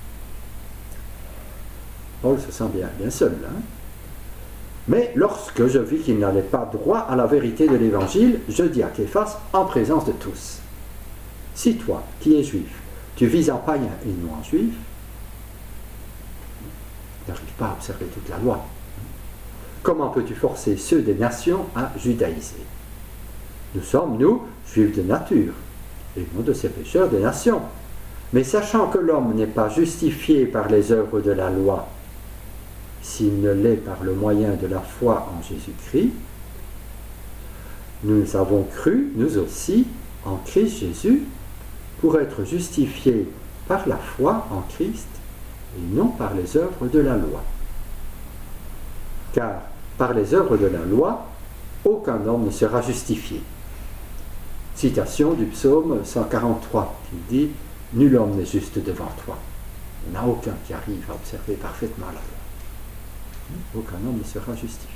Paul se sent bien, bien seul, hein? Mais lorsque je vis qu'il n'allait pas droit à la vérité de l'Évangile, je dis à Képhas, en présence de tous, si toi, qui es juif, tu vis un païen et non un juif, tu n'arrives pas à observer toute la loi. Comment peux-tu forcer ceux des nations à judaïser? Nous sommes, nous, juifs de nature, et non de ces pécheurs des nations. Mais sachant que l'homme n'est pas justifié par les œuvres de la loi, s'il ne l'est par le moyen de la foi en Jésus-Christ, nous avons cru, nous aussi, en Christ Jésus, pour être justifiés par la foi en Christ et non par les œuvres de la loi. Car par les œuvres de la loi, aucun homme ne sera justifié. Citation du psaume cent quarante-trois qui dit « Nul homme n'est juste devant toi ». Il n'y en a aucun qui arrive à observer parfaitement la loi. Aucun homme ne sera justifié.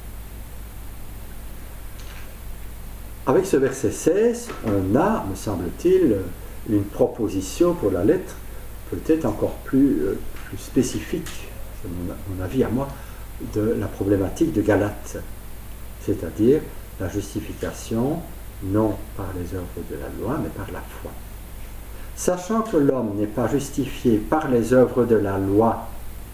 Avec ce verset seize, on a, me semble-t-il, une proposition pour la lettre peut-être encore plus, euh, plus spécifique, c'est mon, mon avis à moi, de la problématique de Galate, c'est-à-dire la justification non par les œuvres de la loi, mais par la foi. Sachant que l'homme n'est pas justifié par les œuvres de la loi,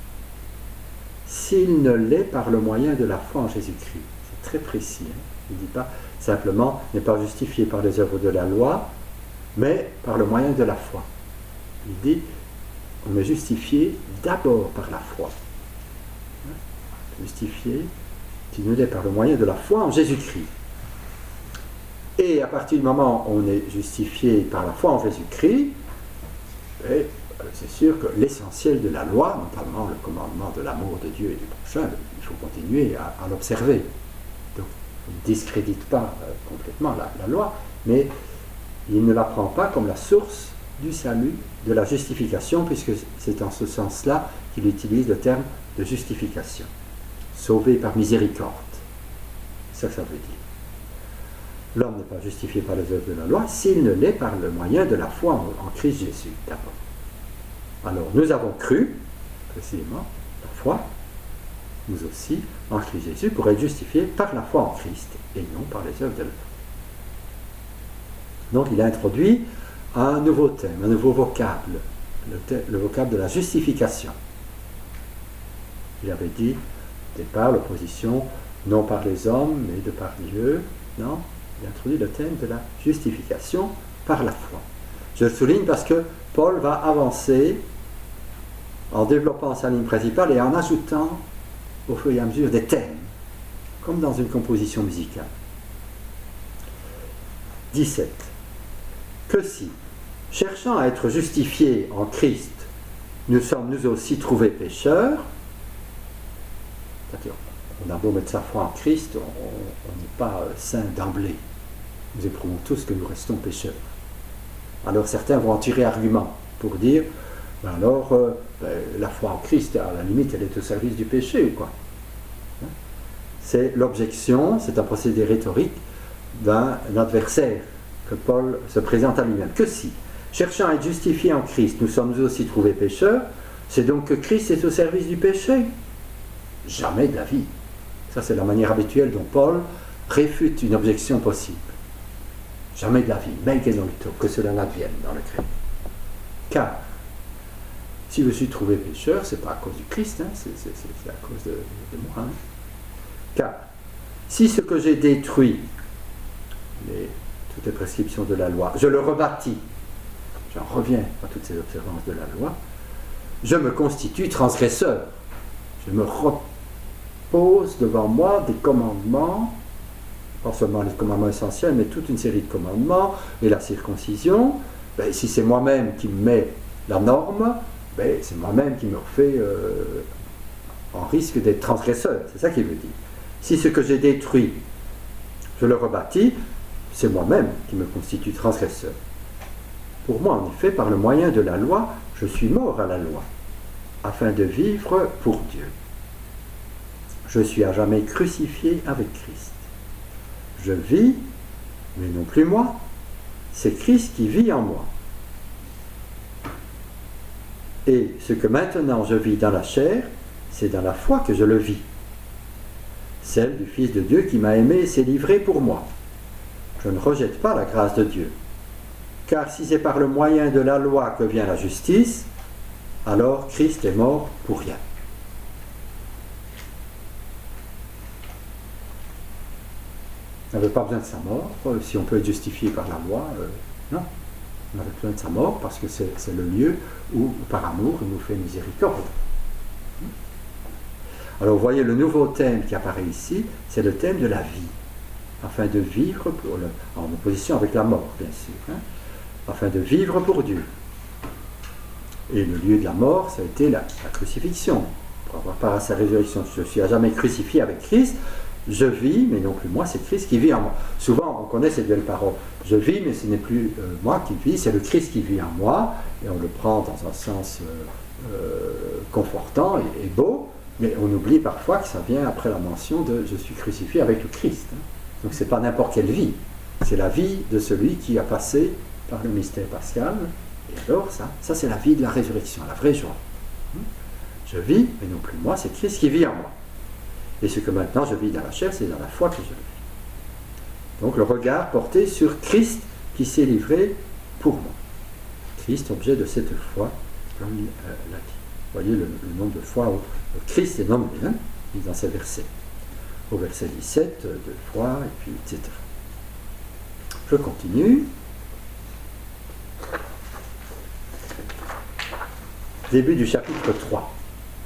s'il ne l'est par le moyen de la foi en Jésus-Christ. C'est très précis. Hein? Il ne dit pas simplement n'est pas justifié par les œuvres de la loi, mais par le moyen de la foi. Il dit on est justifié d'abord par la foi. Hein? Justifié, s'il ne l'est par le moyen de la foi en Jésus-Christ. Et à partir du moment où on est justifié par la foi en Jésus-Christ, c'est sûr que l'essentiel de la loi, notamment le commandement de l'amour de Dieu et du prochain, il faut continuer à, à l'observer. Donc, il ne discrédite pas euh, complètement la, la loi, mais il ne la prend pas comme la source du salut, de la justification, puisque c'est en ce sens-là qu'il utilise le terme de justification. Sauvé par miséricorde. C'est ça que ça veut dire. L'homme n'est pas justifié par les œuvres de la loi s'il ne l'est par le moyen de la foi en, en Christ Jésus, d'abord. Alors, nous avons cru, précisément, la foi, nous aussi, en Christ Jésus, pour être justifiés par la foi en Christ, et non par les œuvres de la loi. Donc, il a introduit un nouveau thème, un nouveau vocable, le, thème, le vocable de la justification. Il avait dit, au départ, l'opposition, non par les hommes, mais de par Dieu, non? Il a introduit le thème de la justification par la foi. Je le souligne parce que Paul va avancer en développant sa ligne principale et en ajoutant au fur et à mesure des thèmes, comme dans une composition musicale. dix-sept. Que si, cherchant à être justifiés en Christ, nous sommes nous aussi trouvés pécheurs, c'est-à-dire on a beau mettre sa foi en Christ, on n'est pas saint d'emblée. Nous éprouvons tous que nous restons pécheurs. Alors certains vont en tirer argument pour dire, ben alors, euh, ben, la foi en Christ, à la limite, elle est au service du péché ou quoi. Hein? C'est l'objection, c'est un procédé rhétorique d'un adversaire que Paul se présente à lui-même. Que si, cherchant à être justifié en Christ, nous sommes nous aussi trouvés pécheurs, c'est donc que Christ est au service du péché? Jamais de la vie. Ça, c'est la manière habituelle dont Paul réfute une objection possible. Jamais de la vie, megenolito, que cela n'advienne dans le grec. Car, si je suis trouvé pécheur, c'est pas à cause du Christ, hein, c'est, c'est, c'est à cause de, de moi. Hein. Car, si ce que j'ai détruit, les, toutes les prescriptions de la loi, je le rebâtis, j'en reviens à toutes ces observances de la loi, je me constitue transgresseur. Je me repose devant moi des commandements, pas seulement les commandements essentiels, mais toute une série de commandements, et la circoncision, ben, si c'est moi-même qui mets la norme, ben, c'est moi-même qui me refais euh, en risque d'être transgresseur, c'est ça qu'il veut dire. Si ce que j'ai détruit, je le rebâtis, c'est moi-même qui me constitue transgresseur. Pour moi, en effet, par le moyen de la loi, je suis mort à la loi, afin de vivre pour Dieu. Je suis à jamais crucifié avec Christ. Je vis, mais non plus moi, c'est Christ qui vit en moi. Et ce que maintenant je vis dans la chair, c'est dans la foi que je le vis. Celle du Fils de Dieu qui m'a aimé et s'est livré pour moi. Je ne rejette pas la grâce de Dieu. Car si c'est par le moyen de la loi que vient la justice, alors Christ est mort pour rien. On n'avait pas besoin de sa mort, si on peut être justifié par la loi, euh, non. On avait besoin de sa mort parce que c'est, c'est le lieu où, par amour, il nous fait miséricorde. Alors vous voyez, le nouveau thème qui apparaît ici, c'est le thème de la vie, afin de vivre, pour le, en opposition avec la mort, bien sûr, hein, afin de vivre pour Dieu. Et le lieu de la mort, ça a été la, la crucifixion. Pour avoir part à sa résurrection, je ne suis à jamais crucifié avec Christ. Je vis, mais non plus moi, c'est Christ qui vit en moi. Souvent, on connaît cette belle parole. Je vis, mais ce n'est plus euh, moi qui vis, c'est le Christ qui vit en moi. Et on le prend dans un sens euh, euh, confortant et, et beau, mais on oublie parfois que ça vient après la mention de « je suis crucifié avec le Christ ». Donc ce n'est pas n'importe quelle vie, c'est la vie de celui qui a passé par le mystère pascal. Et alors, ça, ça c'est la vie de la résurrection, la vraie joie. Je vis, mais non plus moi, c'est Christ qui vit en moi. Et ce que maintenant je vis dans la chair, c'est dans la foi que je vis. Donc le regard porté sur Christ qui s'est livré pour moi. Christ, objet de cette foi, comme il euh, l'a dit. Vous voyez le, le nombre de fois où Christ est nommé, hein, dans ces versets. Au verset dix-sept, deux fois, et puis et cetera. Je continue. Début du chapitre trois.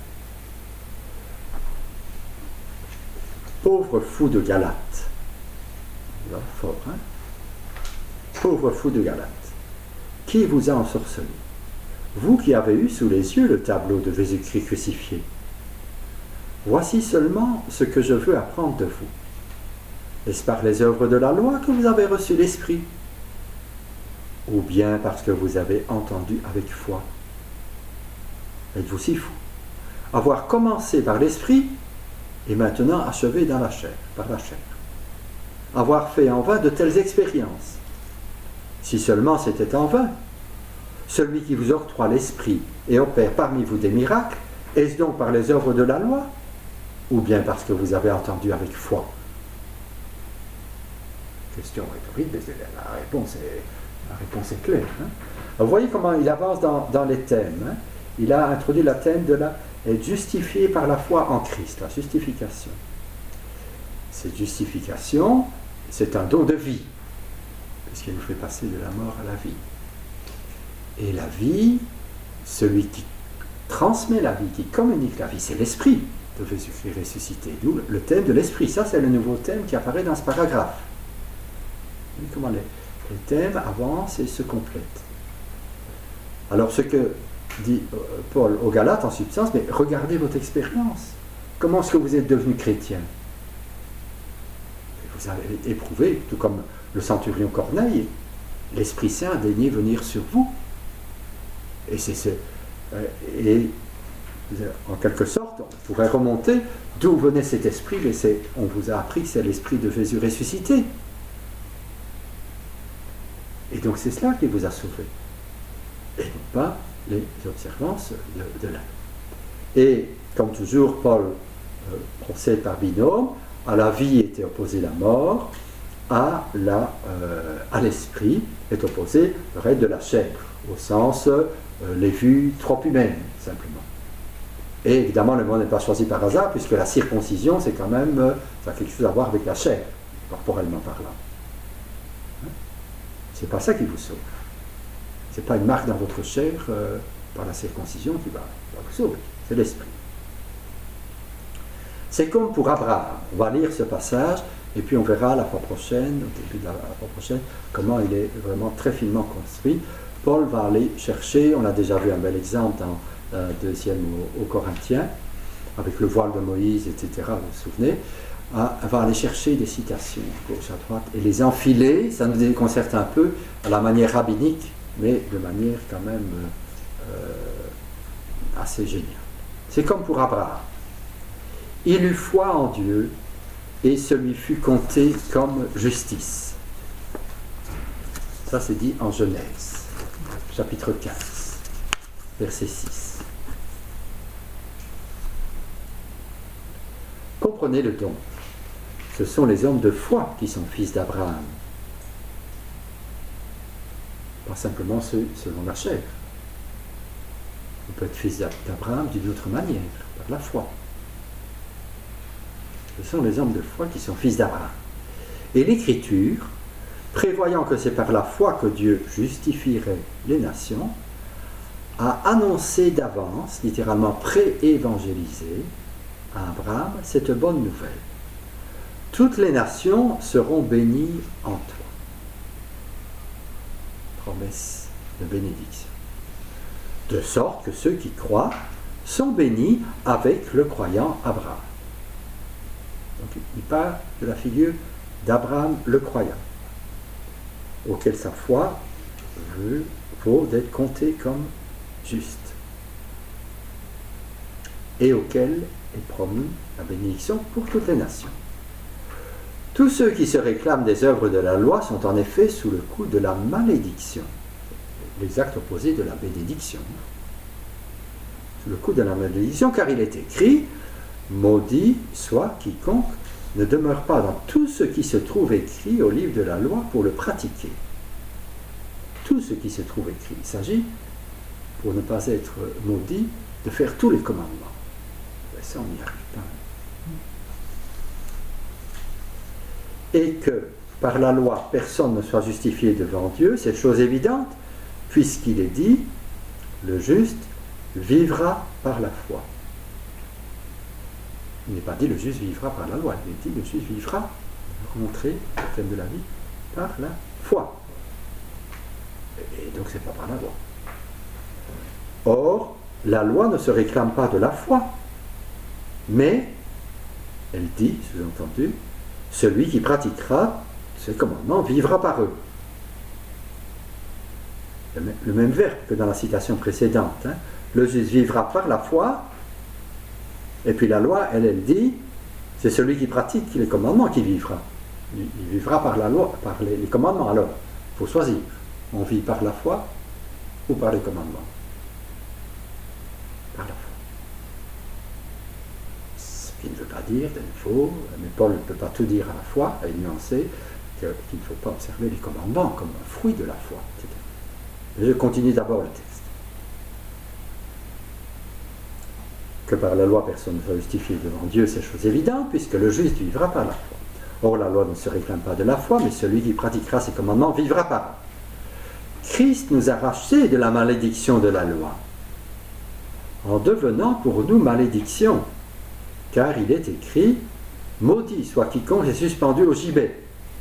Pauvre fou de Galate. Là, fort, hein? Pauvre fou de Galate. Qui vous a ensorcelé? Vous qui avez eu sous les yeux le tableau de Jésus-Christ crucifié. Voici seulement ce que je veux apprendre de vous. Est-ce par les œuvres de la loi que vous avez reçu l'Esprit? Ou bien parce que vous avez entendu avec foi? Êtes-vous si fou? Avoir commencé par l'Esprit et maintenant achevé dans la chair, par la chair. Avoir fait en vain de telles expériences. Si seulement c'était en vain. Celui qui vous octroie l'Esprit et opère parmi vous des miracles, est-ce donc par les œuvres de la loi? Ou bien parce que vous avez entendu avec foi? Question rhétorique, mais la réponse est, la réponse est claire. Hein? Alors, vous voyez comment il avance dans, dans les thèmes. Hein? Il a introduit le thème de la être justifié par la foi en Christ, la justification. Cette justification, c'est un don de vie, puisqu'il nous fait passer de la mort à la vie. Et la vie, celui qui transmet la vie, qui communique la vie, c'est l'Esprit de Jésus-Christ ressuscité. D'où le thème de l'Esprit. Ça, c'est le nouveau thème qui apparaît dans ce paragraphe. Vous voyez comment les, les thèmes avancent et se complètent. Alors, ce que dit Paul aux Galates en substance, mais regardez votre expérience. Comment est-ce que vous êtes devenu chrétien? Vous avez éprouvé, tout comme le centurion Corneille, l'Esprit Saint a daigné venir sur vous. Et c'est ce, et en quelque sorte, on pourrait remonter d'où venait cet esprit, mais c'est, on vous a appris que c'est l'esprit de Jésus ressuscité. Et donc c'est cela qui vous a sauvé. Et non pas les observances de, de l'âme. Et comme toujours, Paul euh, procède par binôme. À la vie était opposée la mort, à, la, euh, à l'esprit est opposé le reste de la chair, au sens euh, les vues trop humaines, simplement. Et évidemment, le mot n'est pas choisi par hasard, puisque la circoncision, c'est quand même, euh, ça a quelque chose à voir avec la chair, corporellement parlant. Hein? C'est pas ça qui vous sauve. C'est pas une marque dans votre chair euh, par la circoncision qui va, va vous sauver, c'est l'esprit. C'est comme pour Abraham. On va lire ce passage et puis on verra la fois prochaine, au début de la, la fois prochaine, comment il est vraiment très finement construit. Paul va aller chercher, on a déjà vu un bel exemple dans la deuxième aux, aux Corinthiens, avec le voile de Moïse, et cetera, vous vous souvenez, à, va aller chercher des citations à gauche, à droite, et les enfiler, ça nous déconcerte un peu à la manière rabbinique, mais de manière quand même euh, assez géniale. C'est comme pour Abraham. Il eut foi en Dieu et ce lui fut compté comme justice. Ça c'est dit en Genèse, chapitre quinze, verset six. Comprenez-le donc. Ce sont les hommes de foi qui sont fils d'Abraham. Pas simplement ceux selon la chair. On peut être fils d'Abraham d'une autre manière, par la foi. Ce sont les hommes de foi qui sont fils d'Abraham. Et l'Écriture, prévoyant que c'est par la foi que Dieu justifierait les nations, a annoncé d'avance, littéralement pré-évangélisé, à Abraham cette bonne nouvelle. Toutes les nations seront bénies en toi. Promesse de bénédiction. de sorte que ceux qui croient sont bénis avec le croyant Abraham. Donc il parle de la figure d'Abraham le croyant, auquel sa foi veut, vaut d'être comptée comme juste, et auquel est promis la bénédiction pour toutes les nations. Tous ceux qui se réclament des œuvres de la loi sont en effet sous le coup de la malédiction, l'exact opposé de la bénédiction. Sous le coup de la malédiction, car il est écrit « Maudit soit quiconque ne demeure pas dans tout ce qui se trouve écrit au livre de la loi pour le pratiquer. » Tout ce qui se trouve écrit. Il s'agit, pour ne pas être maudit, de faire tous les commandements. Ben ça, on n'y arrive pas. Et que par la loi, personne ne soit justifié devant Dieu, c'est chose évidente, puisqu'il est dit, le juste vivra par la foi. Il n'est pas dit le juste vivra par la loi, il est dit le juste vivra, montrer le thème de la vie, par la foi. Et donc c'est pas par la loi. Or, la loi ne se réclame pas de la foi, mais elle dit, sous-entendu, celui qui pratiquera ces commandements vivra par eux. Le même verbe que dans la citation précédente. Hein. Le juste vivra par la foi, et puis la loi, elle, elle dit, c'est celui qui pratique les commandements qui vivra. Il vivra par la loi, par les, les commandements. Alors, il faut choisir. On vit par la foi ou par les commandements? Par la foi. Ce qui ne veut pas dire qu'il faut, mais Paul ne peut pas tout dire à la fois, et nuancer qu'il ne faut pas observer les commandements comme un fruit de la foi, et cetera. Je continue d'abord le texte. Que par la loi personne ne soit justifié devant Dieu, c'est chose évidente, puisque le juste vivra par la foi. Or la loi ne se réclame pas de la foi, mais celui qui pratiquera ses commandements vivra par eux. Christ nous a rachetés de la malédiction de la loi, en devenant pour nous malédiction, car il est écrit « Maudit soit quiconque est suspendu au gibet ».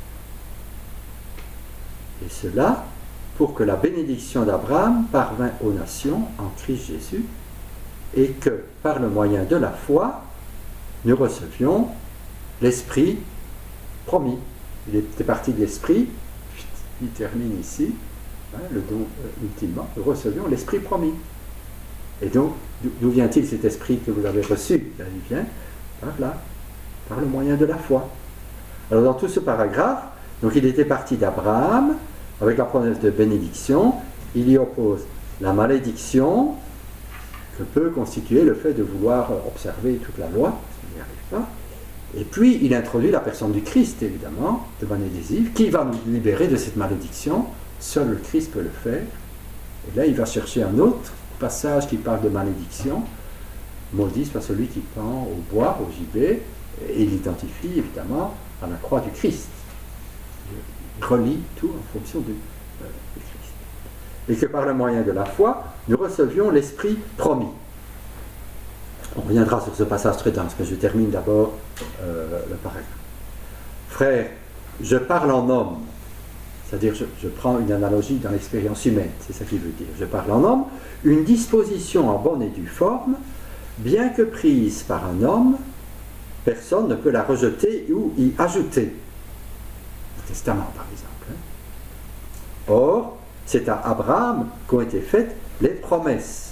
Et cela pour que la bénédiction d'Abraham parvint aux nations en Christ Jésus, et que, par le moyen de la foi, nous recevions l'Esprit promis. Il était parti de l'Esprit, il termine ici, hein, le don euh, ultimement, nous recevions l'Esprit promis. Et donc, d'où vient-il cet Esprit que vous avez reçu? Là, il vient par là, par le moyen de la foi. Alors, dans tout ce paragraphe, donc il était parti d'Abraham, avec la promesse de bénédiction, il y oppose la malédiction, que peut constituer le fait de vouloir observer toute la loi, ça n'y arrive pas. Et puis, il introduit la personne du Christ, évidemment, de manière décisive, qui va nous libérer de cette malédiction. Seul le Christ peut le faire. Et là, il va chercher un autre passage qui parle de malédiction. Maudit soit celui qui pend au bois, au gibet, et il l'identifie, évidemment, à la croix du Christ. Il relie tout en fonction du, euh, du Christ. Et que par le moyen de la foi, nous recevions l'Esprit promis. On reviendra sur ce passage très dense, mais je termine d'abord euh, le paragraphe. Frère, je parle en homme, c'est-à-dire je, je prends une analogie dans l'expérience humaine, c'est ça qu'il veut dire. Je parle en homme, une disposition en bonne et due forme, bien que prise par un homme, personne ne peut la rejeter ou y ajouter. Le testament, par exemple. Hein. Or, c'est à Abraham qu'ont été faites les promesses.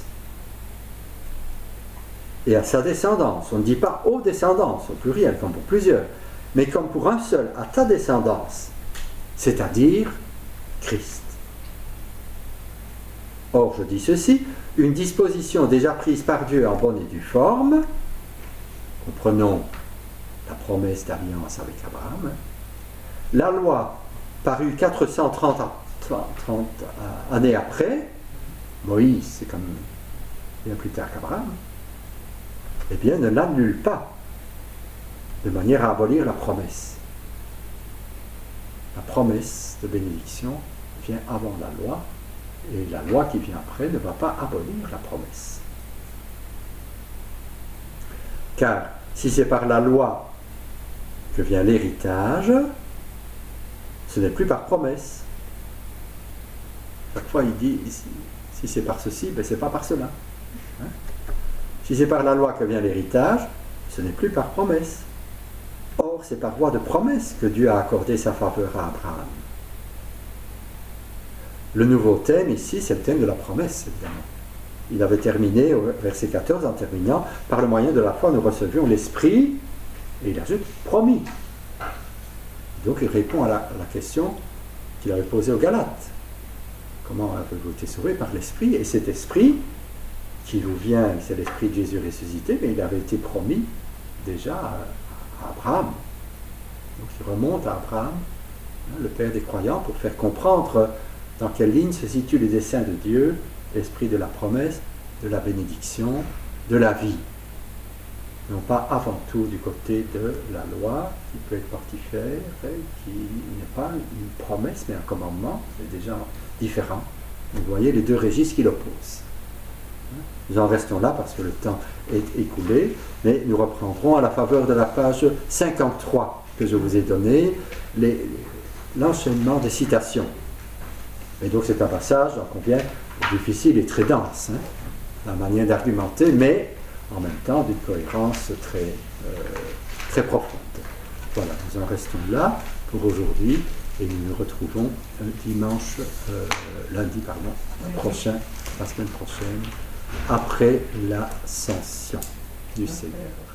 Et à sa descendance. On ne dit pas aux descendances, au pluriel, comme pour plusieurs, mais comme pour un seul, à ta descendance, c'est-à-dire Christ. Or, je dis ceci, une disposition déjà prise par Dieu en bonne et due forme, comprenons la promesse d'alliance avec Abraham, la loi parut quatre cent trente ans, trente années après, Moïse, c'est comme bien plus tard qu'Abraham, eh bien, ne l'annule pas, de manière à abolir la promesse. La promesse de bénédiction vient avant la loi, et la loi qui vient après ne va pas abolir la promesse. Car si c'est par la loi que vient l'héritage, ce n'est plus par promesse. Chaque fois, il dit, si, Si c'est par ceci, ben, c'est pas par cela. Hein? Si c'est par la loi que vient l'héritage, ce n'est plus par promesse. Or, c'est par voie de promesse que Dieu a accordé sa faveur à Abraham. Le nouveau thème ici, c'est le thème de la promesse, évidemment. Il avait terminé au verset quatorze en terminant « Par le moyen de la foi, nous recevions l'Esprit » et il ajoute « promis ». Donc il répond à la, à la question qu'il avait posée aux Galates. Comment avez-vous été sauvés? Par l'Esprit. Et cet Esprit qui vous vient, c'est l'Esprit de Jésus ressuscité, mais il avait été promis déjà à, à Abraham. Donc il remonte à Abraham, hein, le Père des croyants, pour faire comprendre dans quelle ligne se situent les desseins de Dieu, l'esprit de la promesse, de la bénédiction, de la vie. Non pas avant tout du côté de la loi, qui peut être mortifère, qui n'est pas une promesse, mais un commandement, c'est déjà différent. Vous voyez les deux registres qui l'opposent. Nous en restons là parce que le temps est écoulé, mais nous reprendrons à la faveur de la page cinquante-trois que je vous ai donnée, les, l'enchaînement des citations. Et donc c'est un passage, j'en conviens, difficile et très dense, hein, la manière d'argumenter, mais en même temps d'une cohérence très, euh, très profonde. Voilà, nous en restons là pour aujourd'hui et nous nous retrouvons dimanche, euh, lundi pardon, prochain, la semaine prochaine, après l'ascension du Seigneur.